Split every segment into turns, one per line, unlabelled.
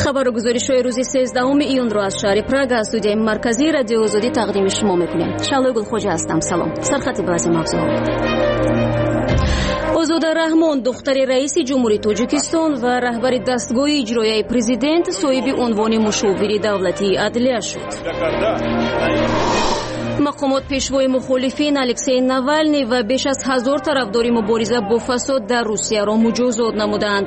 خبرگزاری‌های روز 13 ایون را از شهر پراگ از استودیوی مرکزی رادیو آزادی تقدیم شما می‌کنیم. شالوی گلخوجه هستم. سلام. سرخط بعضی موضوعات. آزاده رحمان دختر رئیس جمهوری تاجیکستان و رهبر دستگاه اجرایی پرزیدنت صاحب عنوان مشاور دولتی عدلیه شد. مقامات پیشوای مخالفین الکسی ناوالنی و بیش از 1000 طرفدار مبارزه با فساد در روسیه را مجازات نمودند.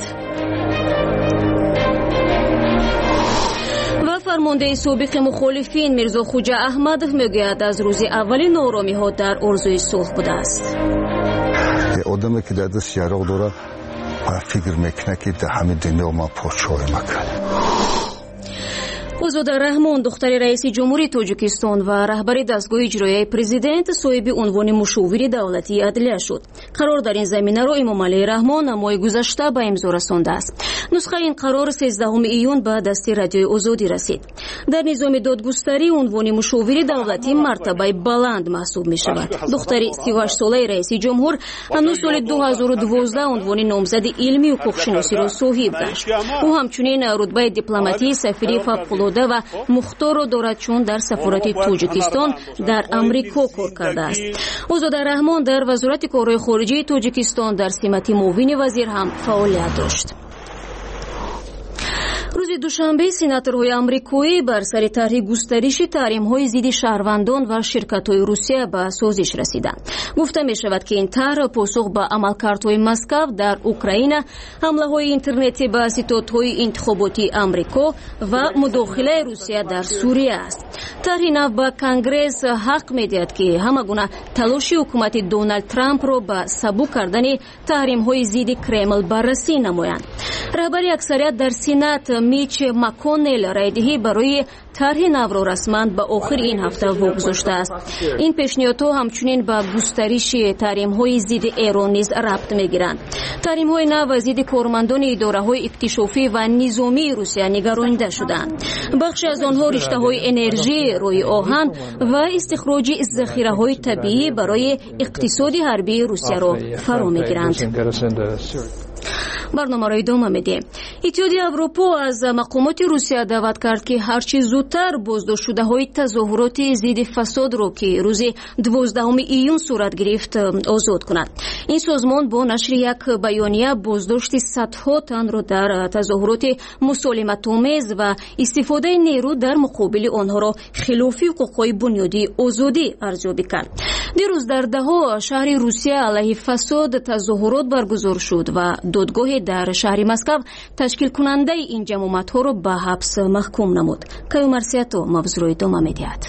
و فرمانده سابق مخالفین میرزا خوجه احمد میگوید از روز اول نارامی ها در آرزوی صلح بوده است.
آدمی که در دست یراق داره فکر میکنه که در همین دنیا ما پادشاهی میکنه.
آزاده رحمان دختر رئیس جمهوری تاجیکستان و رهبر دستگاه اجرایی پرزیدنت صاحب عنوان مشاور دولتی عدلیه شد. قرار در این زمینه را امام علی رحمان ماه گذشته به امضا رسانده است. نسخه این قرار 13 ایون به دست رادیوی آزادی رسید. در نظام دادگستری عنوان مشاور دولتی مرتبه بلند محسوب می شود. دختر 38 ساله رئیس جمهور هنوز سال 2012 عنوان نامزد علمی و حقوق‌شناسی را صاحب گشت. او همچنین رتبه دیپلماتی سفیر فوق‌العاده و مختار را دارد چون در سفارت تاجیکستان در امریکا کار کرده است. آزاده رحمان در وزارت کارهای خارجه تاجیکستان در سمت معاون وزیر هم فعالیت داشت. روز دوشنبه سناتورهای آمریکایی بر سر طرح گسترش تحریم‌های ضد شهروندان و شرکت‌های روسیه به سازش رسیدند. گفته می‌شود که این طرح پاسخ به عملکردهای مسکو در اوکراین، حمله‌های اینترنتی به ستادهای انتخاباتی آمریکا و مداخله روسیه در سوریه است. طرح نو به کنگره حق می‌دهد که همگونه تلاش حکومت دونالد ترامپ را به سبک کردن تحریم‌های ضد کرمل بررسی نمایند. رهبر اکثریت در سنات میچ مکونل رایدهی برای طرح نو را رسما به آخر این هفته واگذاشته است. این پیشنهادها همچنین به گسترش تحریم‌های ضد ایران نیز ربط می‌گیرند. تحریم‌های نو ضد کارمندان اداره‌های اکتشافی و نظامی روسیه نگرانیده شدند. بخشی از آنها رشته‌های انرژی، روی آهن و استخراج ذخیره‌های طبیعی برای اقتصاد حربی روسیه را فرا می‌گیرند. برنامه را ادامه میدیم. اتحادیه اروپا از مقامات روسیه دعوت کرد که هرچی زودتر بازداشت شده های تظاهرات ضد فساد را که روز 12 ایون صورت گرفت آزاد کند. این سازمان با نشر یک بیانیه بازداشت صدها تن را در تظاهرات مسالمت‌آمیز و استفاده نیرو در مقابل آنها را خلاف حقوق‌های بنیادی آزادی ارزیابی کرد. دیروز در ده‌ها شهر روسیه علیه فساد تظاهرات برگزار شد و دادگاه در شهر مسکو تشکیل کننده این جماعت‌ها را به حبس محکوم نمود. کیومرسیاتو موضوع ادامه می‌دهد.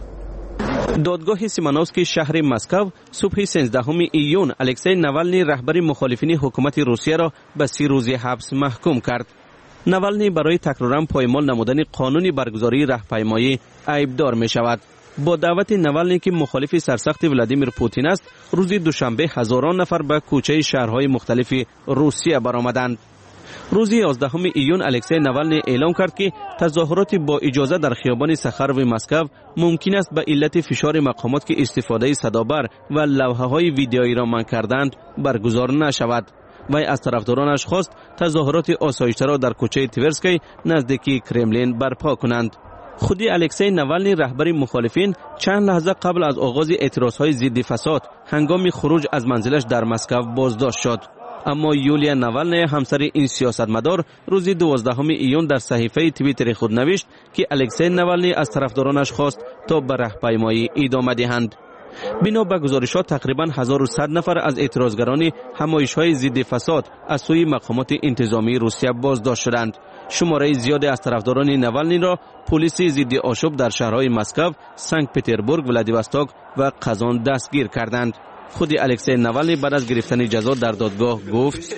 دادگاه سیمانوفسکی شهر مسکو صبح 13 ایون الکسی ناوالنی رهبر مخالفین حکومت روسیه را به 30 روز حبس محکوم کرد. ناوالنی برای تکرارا پایمال نمودن قانون برگزاری راهپیمایی عیبدار می شود. با دعوت ناوالنی که مخالف سرسخت ولادیمیر پوتین است، روز دوشنبه هزاران نفر به کوچه شهرهای مختلف روسیه برآمدند. روز 11 ایون الکسی ناوالنی اعلام کرد که تظاهرات با اجازه در خیابان سخارو مسکو ممکن است به علت فشار مقامات که استفاده صدابر و لوحه‌های ویدیویی را منع کردند برگزار نشود. وی از طرفدارانش خواست تظاهرات آسایشته را در کوچه تورسکی نزدیکی کرملین برپا کنند. خودی الکسی ناوالنی رهبر مخالفین چند لحظه قبل از آغاز اعتراضهای ضد فساد هنگام خروج از منزلش در مسکو بازداشت شد. اما یولیا ناوالنی همسر این سیاستمدار روز 12 ایون در صحیفه توییتر خود نوشت که الکسی ناوالنی از طرفدارانش خواست تا به راهپیمایی ادامه دهند. بنا به گزارشات تقریبا 1100 نفر از اعتراضگران همایش‌های ضد فساد از سوی مقامات انتظامی روسیه بازداشت شدند. شماره زیادی از طرفداران ناوالنی را پلیس ضد آشوب در شهرهای مسکو، سنت پترزبورگ، ولادیواستوک و قزان دستگیر کردند. خود الکسی ناوالنی بعد از گرفتن جزا در دادگاه گفت: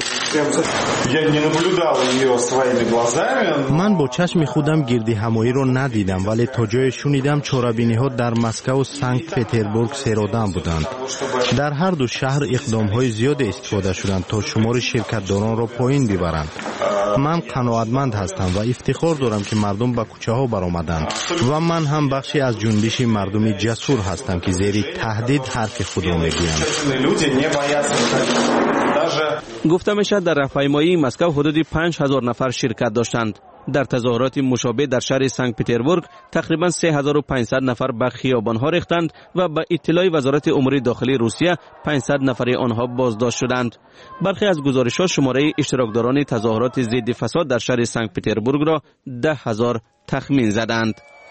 من با چشم خودم گردی همایی رو ندیدم، ولی تا جای شنیدم چارابینی ها در مسکو و سنت پترزبورگ سرآدم بودند. در هر دو شهر اقدام های زیاد استفاده شدند تا شمار شرکتداران را پایین ببرند. من قناعتمند هستم و افتخار دارم که مردم به کوچه ها برآمدند و من هم بخشی از جنبش مردم جسور هستم که زیر تهدید حرف خود را میگویند.
گفته میشد در راهپیمایی مسکو حدود 5000 نفر شرکت داشتند. در تظاهرات مشابه در شهر سنت پتربورگ تقریبا 3500 نفر به خیابان‌ها ریختند و به اطلاع وزارت امور داخلی روسیه 500 نفر آنها بازداشت شدند. برخی از گزارش‌ها شماره اشتراکداران تظاهرات ضد فساد در شهر سنت پتربورگ را 10,000 تخمین زدند.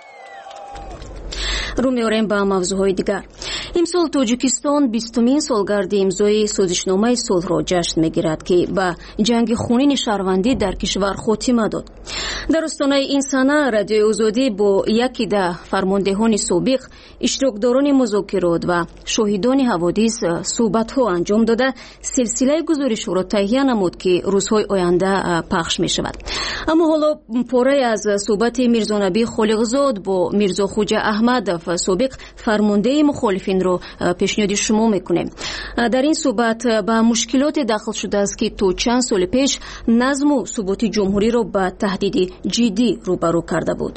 رو می‌آوریم به موضوع‌های دیگر. امسال توجیکستان 20مین سالگرد امضای سازشنامه صلح را جشن می‌گیرد که به جنگ خونین شهروندی در کشور خاتمه داد. در آستانه این سنه رادیوی آزادی با یکی از فرماندهان سابق، اشتراکداران مذاکرات و شاهدان حوادث صحبت‌ها انجام داده سلسله گزارش را تهیه نمود که روزهای آینده پخش می‌شود. اما حالا پاره از صحبت میرزانبی خالقزاد با میرزا خوجا احمد سابق فرمانده مخالفین رو پیشنهاد شما میکنیم. در این صحبت به مشکلات داخل شده است که تو چند سال پیش نظم و ثبات جمهوری رو به تهدید جدی روبرو کرده بود.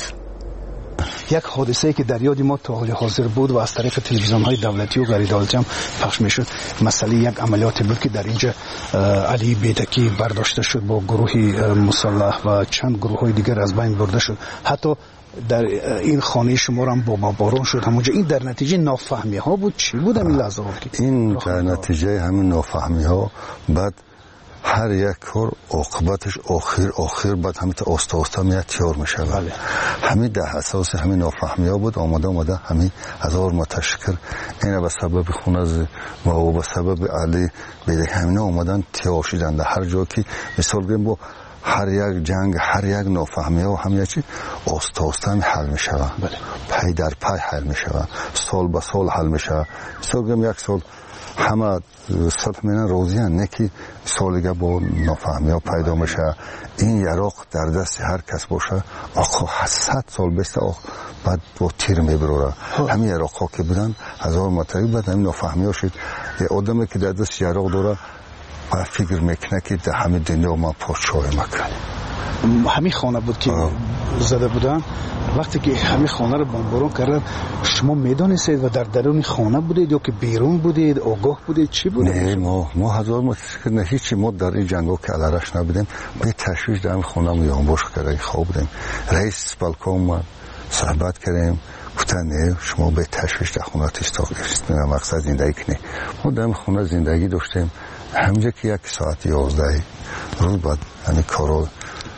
یک حادثه که در یاد ما تا حال حاضر بود و از طریق تلویزیون‌های دولتی و غیر دولتی هم پخش میشد، مسئله یک عملیات بود که در اینجا علی بیتکی برداشته شد با گروهی مسلح و چند گروه‌های دیگر از بین برده شد. حتی در این خانه شما هم با باران شد همونجا. این در نتیجه نافهمی ها بود. چی بود همین لحظه؟
این در نتیجه همین نافهمی ها. بعد هر یک کار عاقبتش آخر بعد همین آستا میاد تیار میشه. همین در اساس همین نافهمی ها بود. آمده همین هزار متشکر اینا به سبب خونز و به سبب علی بیده همین آمدن تیار شدن در هر جا که مثال بگیم با هر یک جنگ هر یک نافهمی ها هم یکی آستا حل می شود. پی در پی حل می شود. سال به سال حل می شود. مثال بگیم یک سال همه صلح می‌کنن راضی هستند، نه که سالگه با نافهمی ها پیدا میشه. این یراق در دست هر کس باشه آقا 100 سال بسته بعد با تیر میبره. همین یراق ها که بودن 1000 متری بعد همین نافهمی ها شد. یه آدمی که در دست یراق داره و فکر میکنه که در همین دنیا ما پادشاهی میکنه.
همین خانه بود که زده بودن. وقتی که همین خانه رو بمباران کردن شما میدانستید و در درون خانه بودید یا که بیرون بودید، آگاه بودید، چی بودید؟
نه ما هزار متشکر نه هیچی. ما در این جنگا که علارش نبودیم به تشویش در همین خانه میانباش کرده خواب بودیم. رئیس بالکن ما صحبت کردیم گفتن نه شما به تشویش در خانه تستاقید مقصد زندگی کنید. ما در همین خانه زندگی داشتیم. همینجا که 1 ساعت 11 روز بعد همین کارو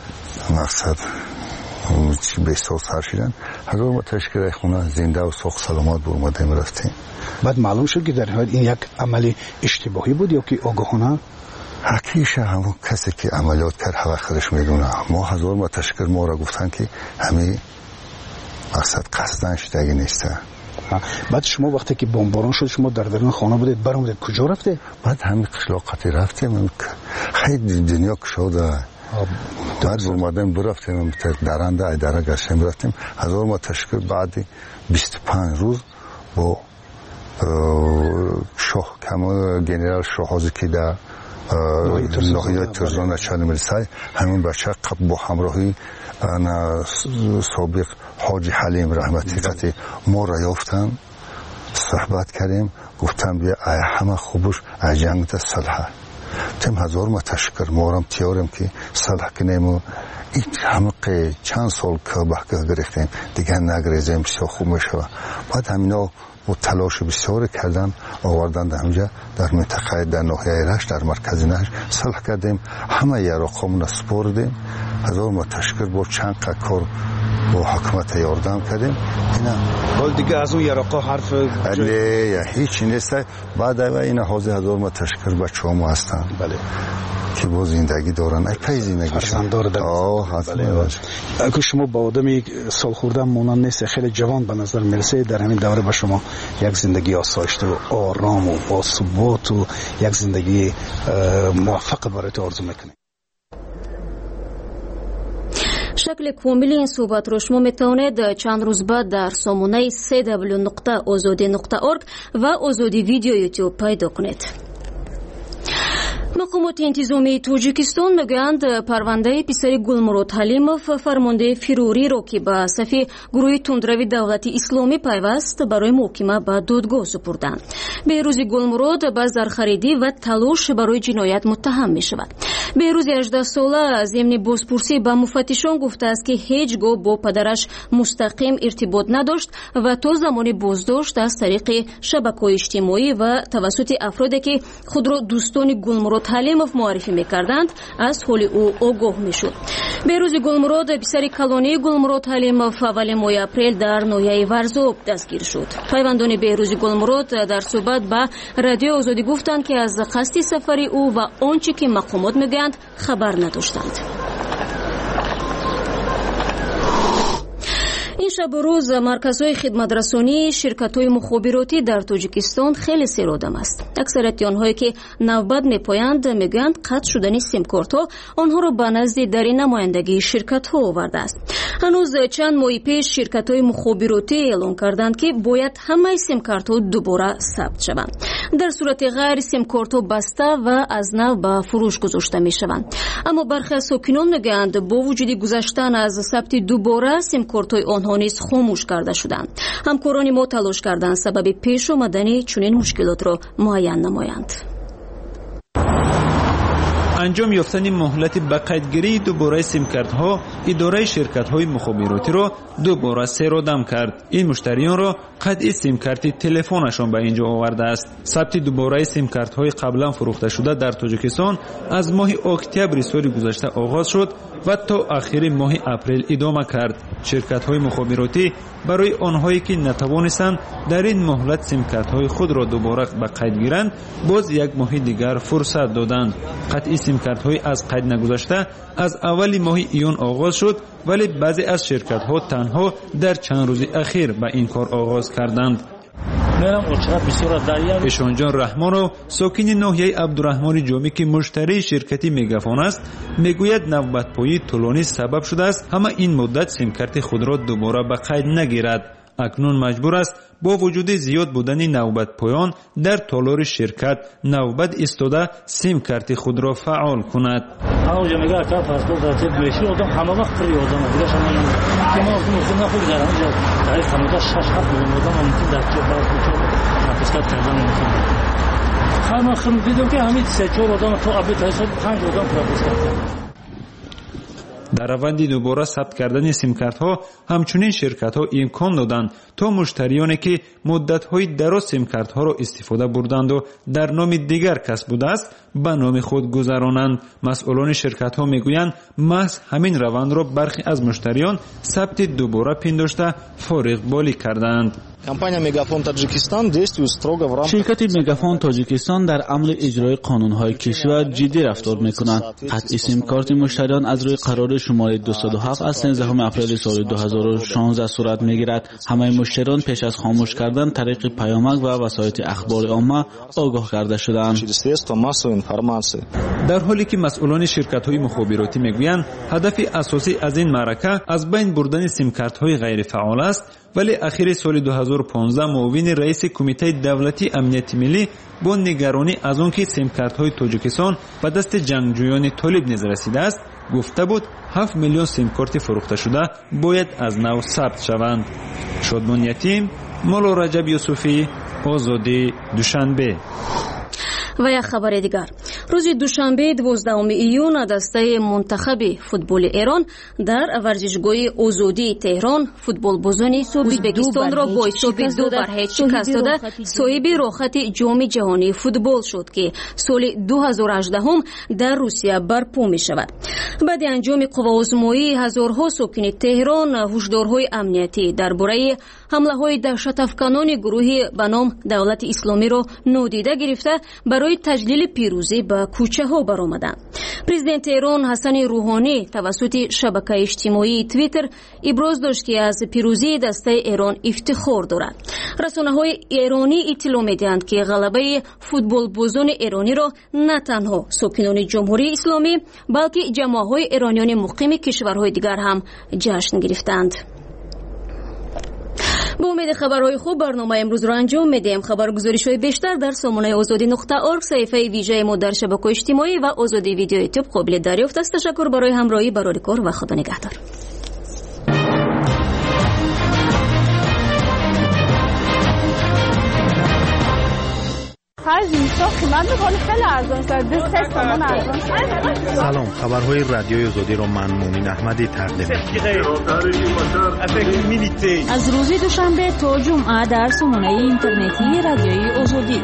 مقصد به احساس سر شدن 1000 متشکر خونه زنده و ساخت سلامت بود اومدیم رفتیم.
بعد معلوم شد که در حال این یک عمل اشتباهی بود یا که آگاهانه؟
حقیقتا همون کسی که عملیات کرد هوا خودش میدونه. ما 1000 متشکر ما را گفتن که همین مقصد قصدن شدگی نیسته.
بعد شما وقتی که بمباران شد شما در درون خانه بودید، برآمدید کجا رفته؟
بعد همین قشلاقاتی رفتیم. خیلی دنیا کشاده. بعد اومدیم برفتیم درنده اداره گشتیم رفتیم 1000 متشکر. بعد 25 روز با شاه کمال گنرال شاهازی که در ناحیه ترزان چند مرسای همین بچه با همراهی سابق حاجی حلیم رحمتی قطعی ما را یافتن، صحبت کردیم، گفتم بیا همه خوبش از جنگ تا صلح. تیم 1000 متشکر ما هم تیاریم که صلح کنیم و این همه چند سال که بحکه گرفتیم دیگه نگریزیم بسیار خوب میشه. بعد همینا و تلاش بسیار کردن آوردن در همجا در منطقه در ناحیه رشت در مرکز نشت صلح کردیم. همه یراقامون سپردیم. 1000 متشکر با چند کار با حکومت یاردم کردیم. اینا
ولی دیگه از اون یراقا حرف
نه هیچ نیست. بعد این حاضر 1000 متشکر بچه‌ها هستن.
بله
که با زندگی دارن ای پای زندگیشون
اگه شما با آدمی سال خورده مونان نیست خیلی جوان به نظر میرسه در همین دوره به شما یک زندگی آسایشته و آرام و با ثبات و یک زندگی موفق برای تو آرزو میکنید.
شکل کامل این صحبت رو شما میتونید چند روز بعد در سامانه www.azadi.org و آزادی ویدیو یوتیوب پیدا کنید. мақомоти интизомии тоҷикистон мегӯянд парвандаи писари Гулмурод Ҳалимов фармондаи фируриро ки ба сафи гурӯҳи тундрави давлати исломӣ пайваст барои муҳокима ба додгоҳ супурданд. Беҳрӯзи Гулмурод ба зархаридӣ ва талош барои ҷиноят муттаҳам мешавад. беҳрӯзи 18-сола зимни бозпурсӣ ба муфаттишон гуфтааст ки ҳеҷ гоҳ бо падараш мустақим иртибот надошт ва то замони боздошт аз тариқи шабакаҳои иҷтимоӣ ва тавассути афроде ки худро дӯстони Гулмурод Ҳалимов муаррифӣ мекарданд аз ҳоли ӯ огоҳ мешуд. беҳрӯзи Гулмурод писари калонии Гулмурод Ҳалимов аввали моҳи апрел дар ноҳияи Варзоб дастгир шуд. пайвандони беҳрӯзи Гулмурод дар суҳбат ба радиои Озодӣ гуфтанд ки аз қасди сафари ӯ ва он чӣ ки мақомот мегӯянд хабар надоштанд. ин шабу рӯз марказҳои хидматрасонии ширкатҳои мухобиротӣ дар Тоҷикистон хеле серодам аст. аксарияти онҳое ки навбат мепоянд мегӯянд қатъ шудани симкортҳо онҳоро ба назди дари намояндагии ширкатҳо овардааст. ҳанӯз чанд моҳи пеш ширкатҳои мухобиротӣ эълон карданд ки бояд ҳамаи симкартҳо дубора сабт шаванд. дар сурати ғайр симкортҳо баста ва аз нав ба фурӯш гузошта мешаванд. аммо бархе аз сокинон мегӯянд бо вуҷуди гузаштан аз сабти дубора симкортҳои онҳо низ хомӯш карда шуданд. ҳамкорони мо талош карданд сабаби пеш омадани чунин мушкилотро муайян намоянд.
анҷом ёфтани муҳлати ба қайдгирии дубораи симкартҳо идораи ширкатҳои мухобиротиро дубора серодам кард. ин муштариёнро қатъи симкарти телефонашон ба ин ҷо овардааст. сабти дубораи симкартҳои қаблан фурӯхташуда дар Тоҷикистон аз моҳи октябри соли гузашта оғоз шуд ва то ахири моҳи апрел идома кард. ширкатҳои мухобиротӣ барои онҳое ки натавонистанд дар ин муҳлат симкартҳои худро дубора ба қайд гиранд боз як моҳи дигар фурсат доданд. қатъи симкартҳои аз қайд нагузашта аз аввали моҳи июн оғоз шуд, вале баъзе аз ширкатҳо танҳо дар чанд рӯзи ахир ба ин кор оғоз карданд. эшонҷон раҳмонов сокини ноҳияи Абдураҳмони Ҷомӣ ки муштарии ширкати Мегафон аст мегӯяд навбатпоyии тӯлонӣ сабаб шудааст ҳама ин муддат симкарти худро дубора ба қайд нагирад. акнун маҷбур аст бо вуҷуди зиёд будани навбатпоён дар толори ширкат навбат истода симкарти худро фаъол кунад. дар раванди дубора сабт кардани симкартҳо ҳамчунин ширкатҳо имкон доданд то муштариёне ки муддатҳои дароз симкартҳоро истифода бурданду дар номи дигар кас будааст ба номи худ гузаронанд. масъулони ширкатҳо мегӯянд маҳз ҳамин равандро бархе аз муштариён сабти дубора пиндошта фориғболӣ карданд.
ширкати Мегафон Тоҷикистон дар амали иҷрои қонунҳои кишвар ҷиддӣ рафтор мекунад. қатъи симкорти муштариён аз рӯи қарори шумори 207 аз 13 апрели соли 2016 сурат мегирад. ҳамаи муштариён пеш аз хомӯш кардан тариқи паёмак ва васоити ахбори омма огоҳ карда шуданд.
дар ҳоле ки масъулони ширкатҳои мухобиротӣ мегӯянд ҳадафи асосӣ аз ин маърака аз байн бурдани симкартҳои ғайрифаъол аст, вале ахири соли 2015 муовини раиси кумитаи давлатии амнияти миллӣ бо нигаронӣ аз он ки симкартҳои Тоҷикистон ба дасти ҷангҷӯёни толиб низ расидааст гуфта буд 7 миллион симкорти фурӯхташуда бояд аз нав сабт шаванд. шодмон ятим, моло Раҷаб Юсуфӣ, Озодӣ, Душанбе.
ва як хабари дигар. рӯзи душанбе 12 июн дастаи мунтахаби футболи Эрон дар варзишгоҳи Озодии Теҳрон футболбозони Ӯзбекистонро бо ҳисоби 2-0 шикаст дода соҳиби рохати ҷоми ҷаҳонии футбол шуд ки соли 2018 дар Русия барпо мешавад. баъди анҷоми қувваозмоӣ ҳазорҳо сокини Теҳрон ҳушдорҳои амниятӣ дар бораи ҳамлаҳои даҳшатафканони гурӯҳи ба ном Давлати Исломиро нодида гирифта барои таҷлили пирӯзӣ ба кӯчаҳо баромаданд. президенти Эрон Ҳасани Рӯҳонӣ тавассути шабакаи иҷтимоии Твиттер иброз дошт ки аз пирӯзии дастаи Эрон ифтихор дорад. расонаҳои эронӣ иттилоъ медиҳанд ки ғалабаи футболбозони эрониро на танҳо сокинони ҷумҳурии исломӣ балки ҷамоаҳои эронёни муқими кишварҳои дигар ҳам ҷашн гирифтанд. با امید خبرهای خوب برنامه امروز را انجام میدیم. خبرگزاری‌های بیشتر در سامانه azadi.org، صفحه ویژه ما در شبکه اجتماعی و آزادی ویدیو یوتیوب قابل دریافت است. تشکر برای همراهی، برای کار و خدا نگهدار.
سلام، خبرهای رادیوی آزادی را من مومن احمدی تقدیم می‌کنم.
از روز دوشنبه تا جمعه در سامانه اینترنتی رادیوی آزادی.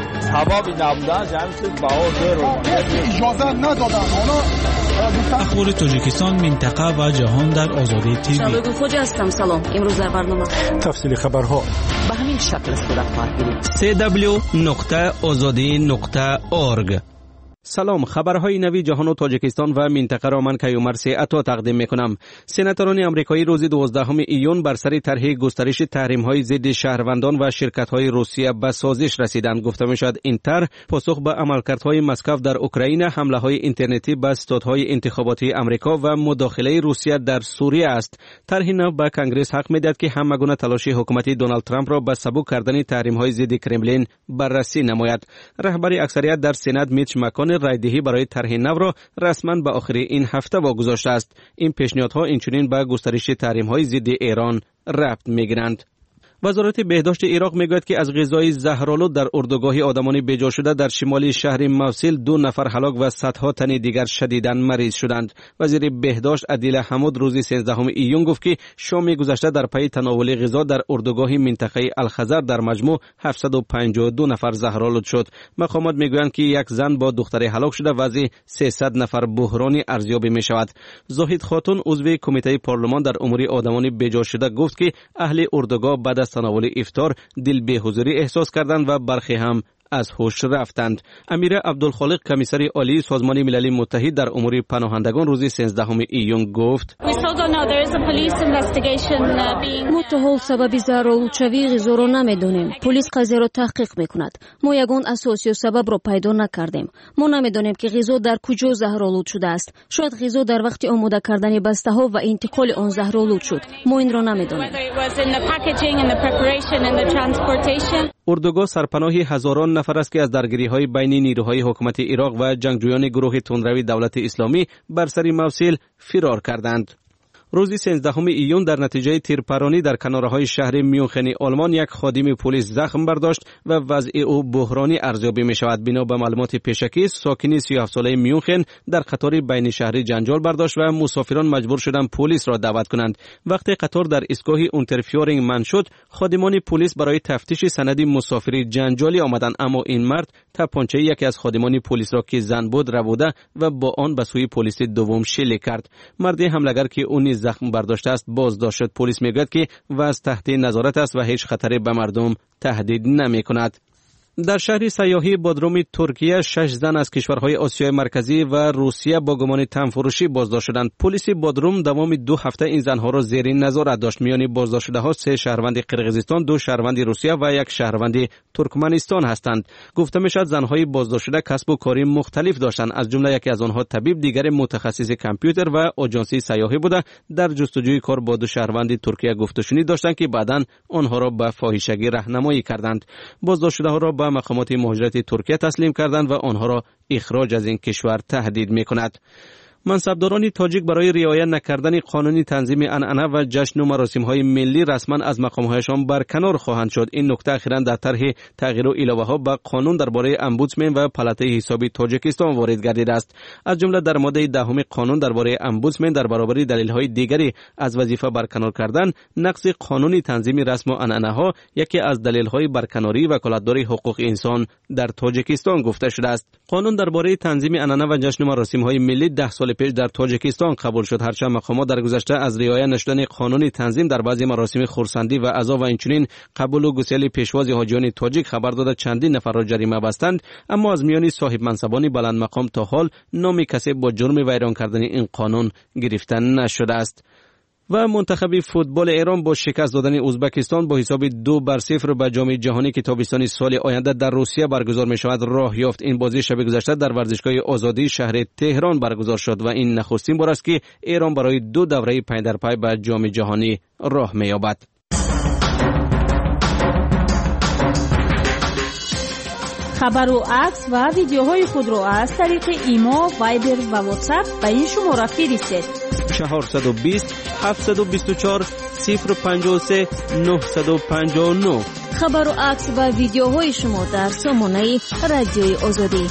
اخبار تاجیکستان، منطقه و جهان در آزادی تیوی.
شبگون خوجا هستم. سلام. امروز در برنامه
تفصیل خبرها
به همین شکل صورت خواهد گرفت.
www.azadi.org. سلام، خبرهای نوی جهان و تاجیکستان و منطقه را من کیومرث عطا تقدیم میکنم. سناتوران آمریکایی روز 12 ایون بر سر طرح گسترش تحریم‌های ضد شهروندان و شرکت‌های روسیه به سازش رسیدند. گفته می‌شود این طرح پاسخ به عملکردهای مسکو در اوکراین، حمله‌های اینترنتی به استادهای انتخاباتی آمریکا و مداخله روسیه در سوریه است. طرح نو به کنگره حق می‌دهد که همگونه تلاش حکومت دونالد ترامپ را به سبک کردن تحریم‌های ضد کرملین بررسی نماید. رهبر اکثریت در سنا میچ مک‌کانل رایدهی برای طرح نو را رسما به آخر این هفته واگذاشته است. این پیشنهادها اینچنین به گسترش تحریم‌های ضد ایران ربط می‌گیرند. وزارت بهداشت عراق میگوید که از غذای زهرآلود در اردوگاه آدمان بیجا شده در شمالی شهر موصل 2 نفر هلاک و صدها تن دیگر شدیداً مریض شدند. وزیر بهداشت عدیل حمود روز 13 ایون گفت که شام گذشته در پی تناول غذا در اردوگاه منطقه الخضر در مجموع 752 نفر زهرآلود شد. مقامات میگویند که یک زن با دختر هلاک شده وضع 300 نفر بحرانی ارزیابی می شود. زاهد خاتون عضو کمیته پارلمان در امور آدمان بیجا شده گفت که اهل اردوگاه بعد از تناول افطار دل بی‌حضوری احساس کردند و برخی هم از هوش رفتند. امیر عبدالخالق کمیسر عالی سازمان ملل متحد در امور پناهندگان روز 13 ایون گفت:
ما تا حال سبب زهرآلودشوی غذا را نمیدانیم. پلیس قضیه را تحقیق میکند. ما یگان اساس یا سبب را پیدا نکردیم. ما نمیدانیم که غذا در کجا زهرآلود شده است. شاید غذا در وقت آماده کردن بسته ها و انتقال آن زهرآلود شد. ما این را نمیدانیم.
اردوگاه سرپناهی هزاران نفر است که از درگیری‌های بین نیروهای حکومت عراق و جنگجویان گروه تندروی دولت اسلامی بر سر موصل فرار کردند. روز 13 ایون در نتیجه تیرپرانی در کنارهای شهر میونخن آلمان یک خادم پلیس زخم برداشت و وضع او بحرانی ارزیابی می شود. بنا به معلومات پیشکی ساکن 37 ساله میونخن در قطار بین شهری جنجال برداشت و مسافران مجبور شدند پلیس را دعوت کنند. وقتی قطار در ایستگاه اونترفیورینگ منع شد، خادمان پلیس برای تفتیش سند مسافری جنجالی آمدند، اما این مرد تپانچه یکی از خادمان پلیس را که زن بود ربوده و با آن به سوی پلیس دوم شلیک کرد. مرد حمله‌گر که اون زخم برداشته است بازداشت شد. پلیس میگوید که وضع تحت نظارت است و هیچ خطری به مردم تهدید نمی کند. در شهر سیاحی بودروم ترکیه 6 زن از کشورهای آسیای مرکزی و روسیه با گمان تنفروشی بازداشت شدند. پلیس بودروم دوام 2 هفته این زنها را زیر نظارت داشت. میان بازداشت شده ها 3 شهروند قرقیزستان، 2 شهروند روسیه و 1 شهروند ترکمنستان هستند. گفته میشد زنهای بازداشت شده کسب و کاری مختلف داشتند. از جمله یکی از آنها طبیب، دیگر متخصص کامپیوتر و آژانسی سیاحی بوده. در جستجوی کار با 2 شهروند ترکیه گفتگو داشتند که بعداً آنها را به فاحشگی راهنمایی کردند. بازداشت شده ها را به مقامات مهاجرت ترکیه تسلیم کردند و آنها را اخراج از این کشور تهدید می‌کند. منصبداران تاجیک برای رعایت نکردن قانون تنظیم عنعنه و جشن و مراسم‌های ملی رسما از مقام‌هایشان برکنار خواهند شد. این نکته اخیراً در طرح تغییر و علاوه‌ها به قانون درباره امبودسمن و پلاته حسابی تاجیکستان وارد گردیده است. از جمله در ماده 10 قانون درباره امبودسمن در برابر دلایل‌های دیگری از وظیفه برکنار کردن، نقض قانون تنظیم رسم و عنعنه‌ها یکی از دلایل‌های برکناری وکالتدار حقوق انسان در تاجیکستان گفته شده است. قانون درباره تنظیم عنعنه و جشن و مراسم‌های ملی 10 سال پیش در تاجیکستان قبول شد. هرچند مقامات در گذشته از رعایت نشدن قانون تنظیم در بعضی مراسم خرسندی و عزا و اینچنین قبول و گسیل پیشواز حاجیان تاجیک خبر داده چندین نفر را جریمه بستند، اما از میان صاحب منصبان بلند مقام تا حال نام کسی با جرم ویران کردن این قانون گرفته نشده است. و منتخب فوتبال ایران با شکست دادن ازبکستان با حساب 2-0 به جام جهانی که تابستان سال آینده در روسیه برگزار می شود راه یافت. این بازی شب گذشته در ورزشگاه آزادی شهر تهران برگزار شد و این نخستین بار است که ایران برای 2 دوره پی در پی به جام جهانی راه می یابد.
خبر و عکس و ویدیوهای خود را از طریق ایما، وایبر و واتساپ به این شماره فرستید.
420 724 053 959.
خبر و عکس و ویدیوهای شما در سامانه رادیوی آزادی.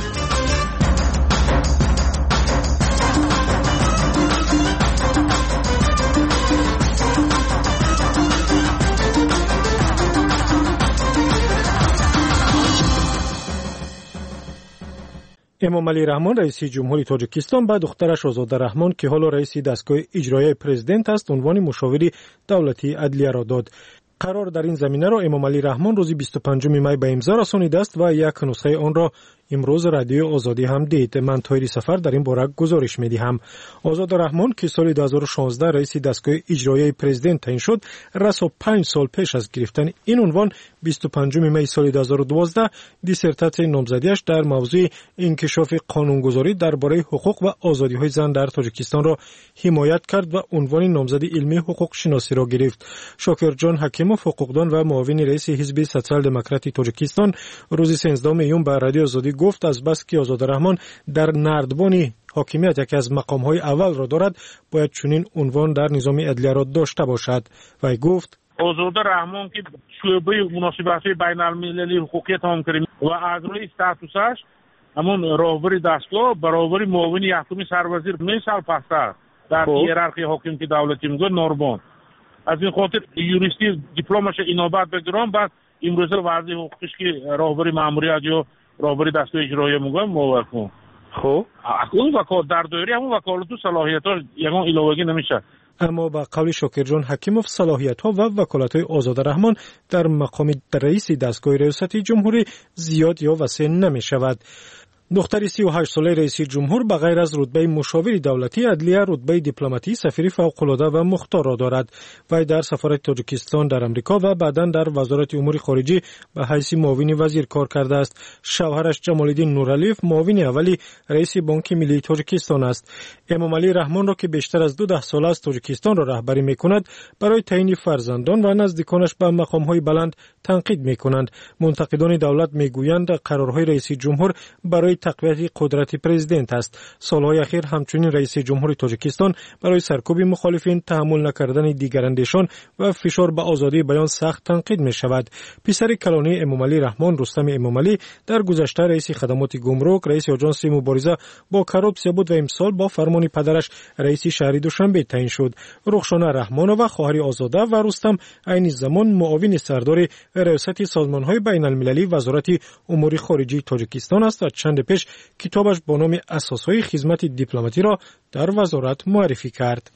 امامعلی رحمان رئیس جمهوری تاجیکستان با دخترش آزاده رحمان که حالا رئیس دستگاه اجرایی پرزیدنت است عنوان مشاور دولتی عدلیه را داد. قرار در این زمینه را امامعلی رحمان روز 25 می به امضا رسانیده است و یک نسخه آن را امروز رادیو آزادی هم دید. من طاهری سفر در این باره گزارش می‌دهم. آزاده رحمان که سال 2016 رئیس دستگاه اجرایی پرزیدنت تعیین شد، رسا 5 سال پیش از گرفتن این عنوان 25 می سال 2012 دیسرتاسیون نامزدیش در موضوع انکشاف قانونگذاری درباره حقوق و آزادی‌های زن در تاجیکستان را حمایت کرد و عنوان نامزد علمی حقوق شناسی را گرفت. شاکر جان حکیموف، حقوقدان و معاون رئیس حزب سوسیال دموکراتی تاجیکستان، روز 13 میون به رادیو آزادی گفت از بس که آزاده رحمان در نردبان حاکمیت یکی از مقام‌های اول را دارد، باید چنین عنوان در نظام عدلیه را داشته باشد. و گفت
آزاده رحمان که شعبه مناسبت‌های بین‌المللی حقوقی تمام کرد و از روی استاتوسش همون راهبر دستگاه برابر معاون یکم سروزیر میسال پستر در هیرارخی حاکمیت دولتی میگه نورمال. از این خاطر یوریستی دیپلمش اینابت بگیرم بعد امروز وضع حقوقش که راهبر ماموریت یا راهبر دستگاه اجرایی میگم موافقم. خب اون وکالت در دایره همون وکالت و صلاحیت‌ها یگان علاوه‌ای نمیشه.
اما با قول شاکر جان حکیموف صلاحیت‌ها و وکالت‌های آزاده رحمان در مقام رئیس دستگاه ریاست جمهوری زیاد یا وسیع نمی‌شود. دختر 38 ساله رئیس جمهور به غیر از رتبه مشاور دولتی عدلیه رتبه دیپلماتی سفیر فوق‌العاده و مختار را دارد. وی در سفارت تاجیکستان در امریکا و بعداً در وزارت امور خارجه به حیث معاون وزیر کار کرده است. شوهرش جمال‌الدین نورعلیف معاون اولی رئیس بانک ملی تاجیکستان است. امامعلی رحمان را که بیشتر از 12 سال است تاجیکستان را رهبری می‌کند، برای تعیین فرزندان و نزدیکانش به مقام‌های بلند تنقید می‌کنند. منتقدان دولت می‌گویند قرارهای رئیس جمهور برای تقویت قدرت پرزیدنت است. سالهای اخیر همچنین رئیس جمهور تاجیکستان برای سرکوب مخالفین، تحمل نکردن دیگراندیشان و فشار به آزادی بیان سخت تنقید می شود. پسر کلانی امامعلی رحمان، رستم امامعلی، در گذشته رئیس خدمات گمرک، رئیس آژانس مبارزه با کراپسیا بود و امسال با فرمان پدرش رئیس شهر دوشنبه تعیین شد. رخشانه رحمانوف و خواهر آزاده و رستم عین زمان معاون سردار ریاست سازمان‌های بین‌المللی وزارت امور خارجه تاجیکستان است و چند پیش کتابش با نام اساسهای خدمت دیپلماتی را در وزارت معرفی کرد.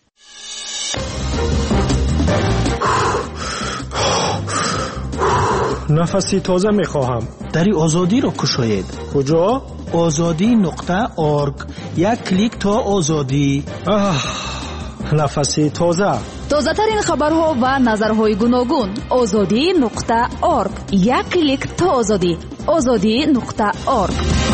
نفسی تازه می خواهم.
دری آزادی را کشاید.
کجا؟
azadi.org. یک کلیک تا آزادی.
نفسی تازه.
تازه ترین خبرها و نظرهای گوناگون. azadi.org. یک کلیک تا آزادی. azadi.org.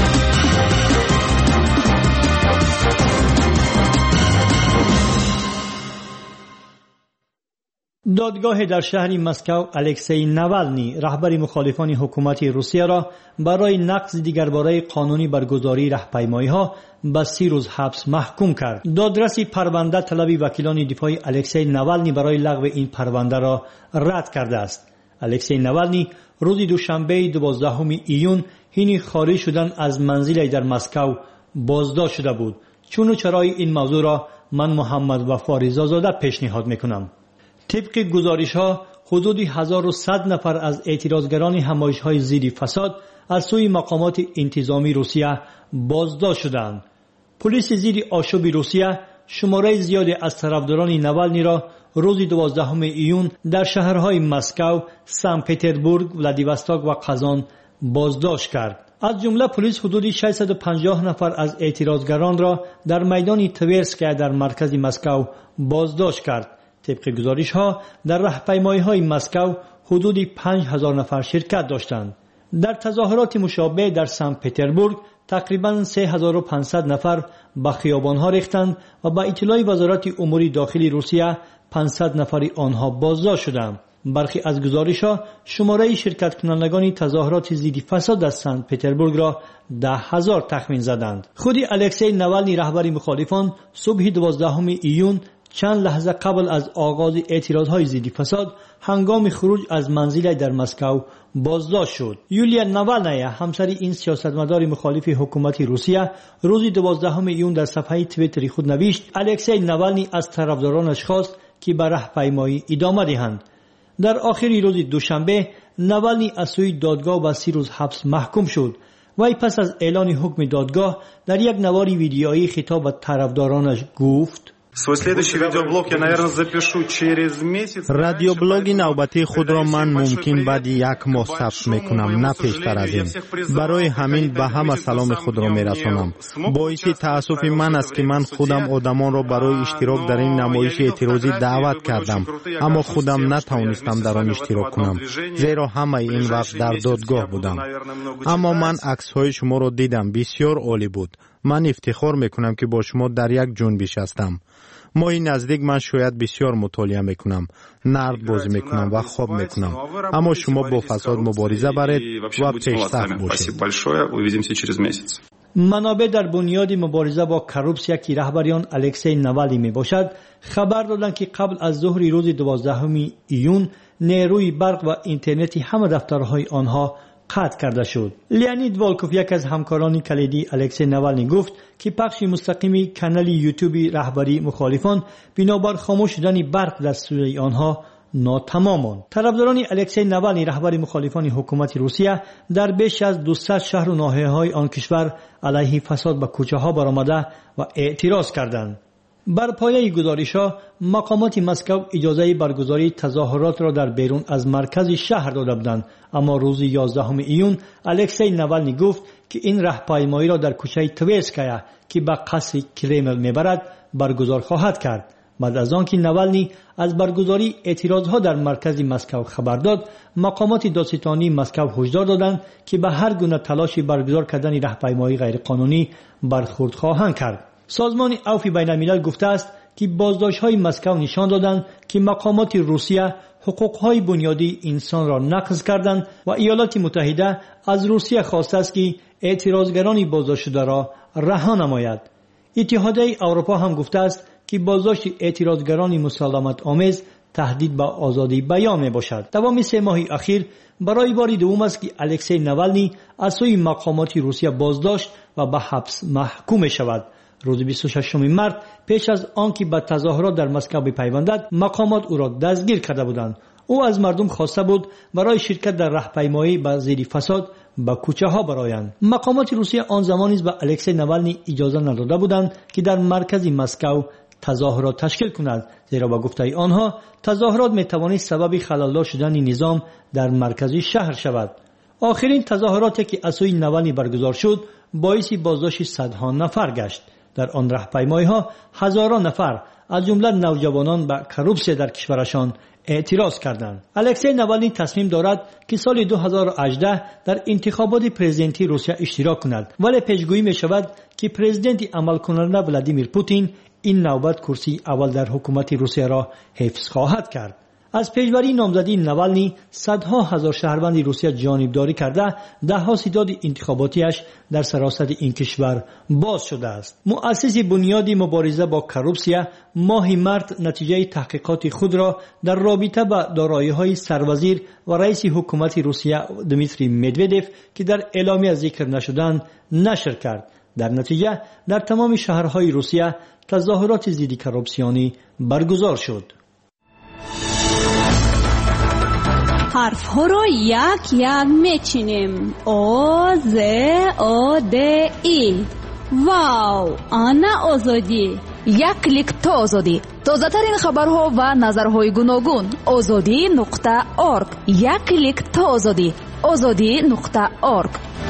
دادگاه در شهر مسکو الکسی نوالنی رهبر مخالفان حکومت روسیه را برای نقض دیگرباره قانونی برگزاری راهپیمایی‌ها به 30 روز حبس محکوم کرد. دادرس پرونده طلب وکیلان دفاع الکسی نوالنی برای لغو این پرونده را رد کرده است. الکسی نوالنی روز دوشنبه 12 ایون حین خارج شدن از منزل در مسکو بازداشت شده بود. چون و چرای این موضوع را من محمد وفا رضازاده پیشنهاد میکنم. طبق گزارش‌ها حدود 1100 نفر از اعتراضگران همایش‌های ضد فساد از سوی مقامات انتظامی روسیه بازداشت شدند. پلیس ضد آشوب روسیه شماره زیادی از طرفداران نوالنی را روز 12 ایون در شهرهای مسکو، سن پترزبورگ، ولادیواستوک و قزان بازداشت کرد. از جمله پلیس حدود 650 نفر از اعتراضگران را در میدان تورسکای در مرکز مسکو بازداشت کرد. طبق گزارش‌ها در راهپیمایی‌های مسکو حدود 5000 نفر شرکت داشتند. در تظاهرات مشابه در سن پترزبورگ تقریباً 3500 نفر به خیابان‌ها ریختند و با اطلاع وزارت امور داخلی روسیه 500 نفر آنها بازداشت شدند. برخی از گزارش‌ها شماره شرکت کنندگان تظاهرات ضد فساد در سنت پترزبورگ را 10,000 تخمین زدند. خود الکسی ناوالنی رهبر مخالفان صبح 12 ایون چند لحظه قبل از آغاز اعتراضهای ضد فساد هنگام خروج از منزل در مسکو بازداشت شد. یولیا ناوالنایا همسر این سیاستمدار مخالف حکومت روسیه روز 12 ایون در صفحه توییتری خود نوشت الکسی ناوالنی از طرفدارانش خواست که به راهپیمایی ادامه دهند. در آخر روز دوشنبه ناوالنی از سوی دادگاه به 30 روز حبس محکوم شد. وی پس از اعلان حکم دادگاه در یک نوار ویدیویی خطاب به طرفدارانش گفت
رادیو بلاگ نوبتی خود را من ممکن بعد 1 ماه ثبت میکنم، نه پیشتر از این. برای همین به همه سلام خود را میرسانم. باعث تاسف من است که من خودم آدمان را برای اشتراک در این نمایش اعتراضی دعوت کردم، اما خودم نتوانستم در آن اشتراک کنم، زیرا همه این وقت در دادگاه بودم. اما من عکس های شما را دیدم، بسیار عالی بود. من افتخار میکنم که با شما در یک جنبش هستم. ماهی نزدیک من شاید بسیار مطالعه میکنم، نرد بازی میکنم و خواب میکنم، اما شما با فساد مبارزه برید و پیشرفت باشید.
منابع در بنیاد مبارزه با کروپسیا که رهبریان الکسی ناوالنی می باشد خبر دادند که قبل از ظهر روز 12 ایون نیروی برق و اینترنتی همه دفترهای آنها قطع کرده شد. لیانید والکوف یک از همکاران کلیدی الکسی ناوالنی گفت که پخش مستقیم کانال یوتیوبی رهبری مخالفان بنابر خاموش شدن برق در سوی آنها ناتمام ماند. طرفداران الکسی ناوالنی رهبر مخالفان حکومت روسیه در بیش از 200 شهر و ناحیه‌های آن کشور علیه فساد به کوچه‌ها برآمده و اعتراض کردند. بر پایه گزارش‌ها مقامات مسکو اجازه برگزاری تظاهرات را در بیرون از مرکز شهر داده بودند، اما روز 11 ایون الکسی ناوالنی گفت که این راهپیمایی را در کوچه تویسکایا که به قصر کرمل میبرد برگزار خواهد کرد. بعد از آنکه ناوالنی از برگزاری اعتراضها در مرکز مسکو خبر داد، مقامات دادستانی مسکو هشدار دادند که به هر گونه تلاش برگزار کردن راهپیمایی غیرقانونی برخورد خواهند کرد. سازمان عفو بین الملل گفته است که بازداشت‌های مسکو نشان دادند که مقامات روسیه حقوق‌های بنیادی انسان را نقض کردند و ایالات متحده از روسیه خواسته است که اعتراضگران بازداشت شده را رها نماید. اتحادیه اروپا هم گفته است که بازداشت اعتراضگران مسالمت آمیز تهدید به آزادی بیان می باشد. دوام 3 ماه اخیر برای بار دوم است که الکسی ناوالنی از سوی مقامات روسیه بازداشت و به حبس محکوم می شود. روز 26 مارس پیش از آنکه به تظاهرات در مسکو بپیوندد مقامات او را دستگیر کرده بودند. او از مردم خواسته بود برای شرکت در راهپیمایی به ضد فساد به کوچه ها برآیند. مقامات روسیه آن زمان نیز به الکسی ناوالنی اجازه نداده بودند که در مرکز مسکو تظاهرات تشکیل کند، زیرا با گفته آنها تظاهرات می توانست سبب خلل‌دار شدن نظام در مرکز شهر شود. آخرین تظاهراتی که از سوی ناوالنی برگزار شد باعث بازداشت صدها نفر گشت. در آن راهپیمایی‌ها هزاران نفر از جمله نوجوانان به کروپسیا در کشورشان اعتراض کردند. الکسی ناوالنی تصمیم دارد که سال 2018 در انتخابات پرزیدنتی روسیه اشتراک کند، ولی پیشگویی می شود که پرزیدنت عمل کننده ولادیمیر پوتین این نوبت کرسی اول در حکومت روسیه را حفظ خواهد کرد. از پیشبری نامزدی ناوالنی صدها هزار شهروند روسیه جانبداری کرده، دهها ستاد انتخاباتیش در سراسر این کشور باز شده است. مؤسس بنیاد مبارزه با کروپسیا ماه مارس نتیجه تحقیقات خود را در رابطه با دارایی‌های سروزیر و رئیس حکومت روسیه دمیتری مدودف که در اعلامیه ذکر نشدند نشر کرد. در نتیجه در تمام شهرهای روسیه تظاهرات ضد کروپسیانی برگزار شد.
حرف ها رو یک یک میچینیم. او ز او د ای. واو، آنا آزادی. یک کلیک تا آزادی. تازه ترین خبرها و نظرهای گوناگون. azadi.org. یک کلیک تا آزادی. azadi.org.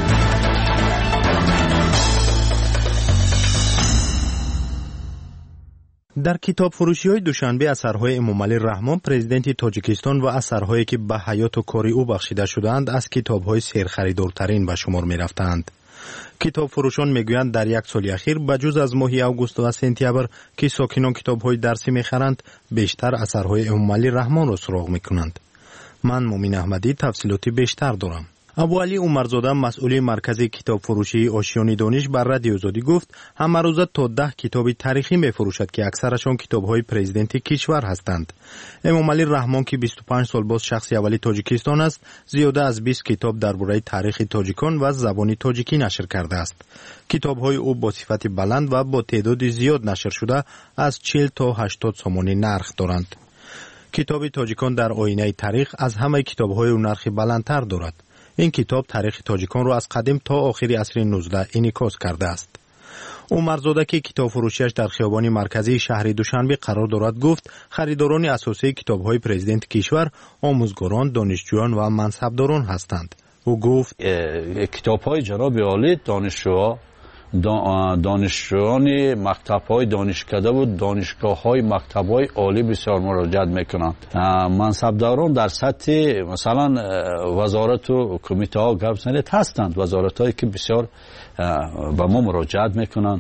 در کتاب فروشی های دوشنبه اثرهای امامعلی رحمان پرزیدنت تاجیکستان و اثرهایی که به حیات و کاری او بخشیده شدند از کتاب های سرخریدارترین به شمار می رفتند. کتاب فروشان می گویند در یک سال اخیر بجز از ماه اوگوست و سپتامبر که ساکنان کتاب های درسی می خرند بیشتر اثرهای امامعلی رحمان را سراغ می کنند. من مومین احمدی تفصیلاتی بیشتر دارم. ابو علی عمرزاده مسئول مرکز کتاب فروشی آشیان دانش بر رادیو آزادی گفت همه روزه تا 10 کتاب تاریخی می‌فروشد که اکثرشان کتاب‌های پرزیدنت کشور هستند. امام علی رحمان که 25 سال باز شخص اولی تاجیکستان است، زیاده از 20 کتاب درباره تاریخ تاجیکان و زبان تاجیکی نشر کرده است. کتاب‌های او با صفت بلند و با تعداد زیاد نشر شده از 40 تا 80 سامانی نرخ دارند. کتاب تاجیکان در آینه تاریخ از همه کتاب‌های او نرخ بلندتر دارد. این کتاب تاریخ تاجیکان را از قدیم تا آخر عصر 19 انعکاس کرده است. عمرزاده که کتاب فروشیش در خیابان مرکزی شهر دوشنبه قرار دارد گفت خریداران اساسی کتاب‌های پرزیدنت کشور آموزگاران، دانشجویان و منصبداران هستند. او گفت
کتاب‌های جناب عالی دانشجویان مکتب‌های دانشکده و دانشگاه‌های مکتب‌های عالی بسیار مراجعت می‌کنند. منصبداران در سطح مثلا وزارت و کمیته‌ها گپ زنید هستند، وزارت‌هایی که بسیار به ما مراجعت می‌کنند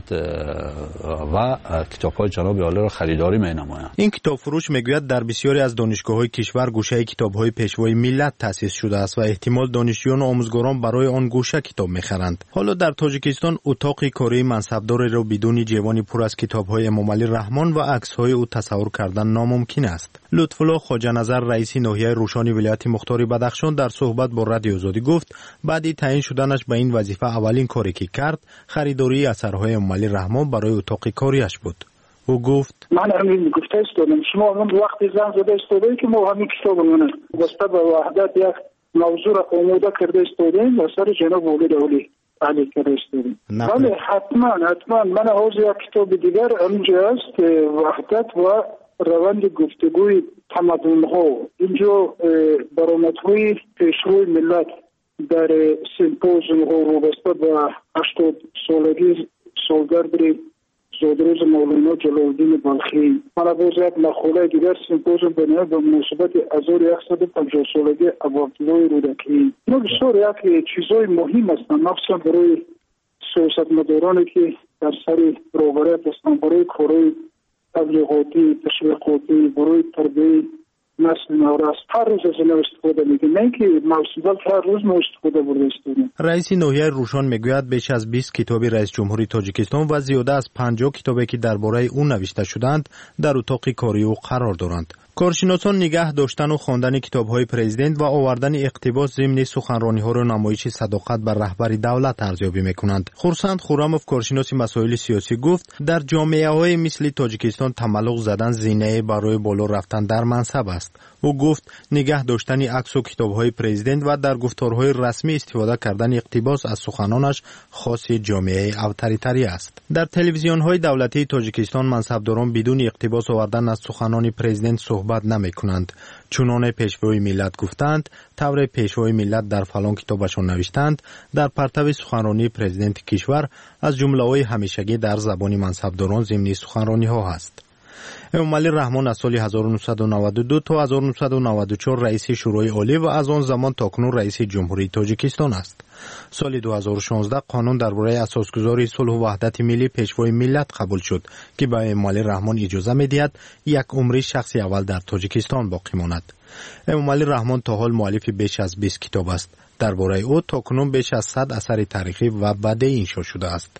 و کتاب‌های جناب عالی را خریداری می‌نمایند.
این کتاب فروش می‌گوید در بسیاری از دانشگاه‌های کشور گوشه کتاب‌های پیشوای ملت تأسیس شده است و احتمال دانشجویان و آموزگاران برای آن گوشه کتاب می‌خرند. حالا در تاجیکستان اتاق کاری منصبدار را بدون جوانی پر از کتاب‌های امام علی رحمان و عکس‌های او تصور کردن ناممکن است. لطف‌الله خواجه نظر رئیس ناحیه روشانی ولایت مختار بدخشان در صحبت با رادیو آزادی گفت بعد تعیین شدنش به این وظیفه اولین کاری که کرد خریداری اثرهای امام علی رحمان برای اتاق کاریش بود. او گفت
من همین گفته استادم شما اون وقتی زنگ زده استادی که ما همین کتابمون واسطه به وحدت یک موضوع را آماده کرده استادیم و سر جناب علی علی کرده استادیم. ولی حتما من حوض یک کتاب دیگر اینجا است وحدت و روند گفتگوی تمدن ها. اینجا برآمدهای پیشروی ملت در سمپوزیوم ها وابسته به 80 سالگی سالگرد زادروز مولانا جلال الدین بلخی. من باز یک مقاله دیگر سمپوزیوم بنیاد به مناسبت 1150 سالگی عبدالله رودکی. اینا بسیار یک چیزای مهم هستند مخصوصا برای سیاستمدارانی که در سر راهبریت هستند، برای کارهای تبلیغاتی، تشویقاتی، برای تربیت نسل نورست. هر روز از اینا استفاده میکنیم، نه که موسیقی هر روز ما استفاده برده استفاده.
رئیس ناحیه روشان میگوید بیش از 20 کتاب رئیس جمهوری تاجیکستان و زیاده از 50 کتابی که درباره او نوشته شدند در اتاق کاری او قرار دارند. کارشناسان نگاه داشتن و خواندن کتاب‌های پرزیدنت و آوردن اقتباس ضمن سخنرانی‌ها را نمایش صداقت بر رهبر دولت ارزیابی می‌کنند. خورسند خورموف کارشناس مسائل سیاسی گفت در جامعه‌های مثل تاجیکستان تملق زدن زینه برای بالا رفتن در منصب است. او گفت نگاه داشتن عکس و کتاب‌های پرزیدنت و در گفتارهای رسمی استفاده کردن اقتباس از سخنانش خاص جامعه اتوریتری است. در تلویزیون‌های دولتی تاجیکستان منصبداران بدون اقتباس آوردن از سخنان پرزیدنت صحبت نمی‌کنند. چنان پیشوای ملت گفتند، طور پیشوای ملت در فلان کتابشان نوشتند، در پرتو سخنرانی پرزیدنت کشور از جمله‌های همیشگی در زبان منصبداران ضمن سخنرانی‌ها است. امام علی رحمان از سال 1992 تا 1994 رئیس شورای عالی و از آن زمان تاکنون رئیس جمهوری تاجیکستان است. سال 2016 قانون درباره اساسگذاری صلح و وحدت ملی پیشوای ملت قبول شد که به امام علی رحمان اجازه می‌دهد یک عمر شخصی اول در تاجیکستان باقی ماند. امام علی رحمان تا حال مؤلف بیش از 20 کتاب است. درباره او تاکنون بیش از 100 اثر تاریخی و بدیعی انشا شده است.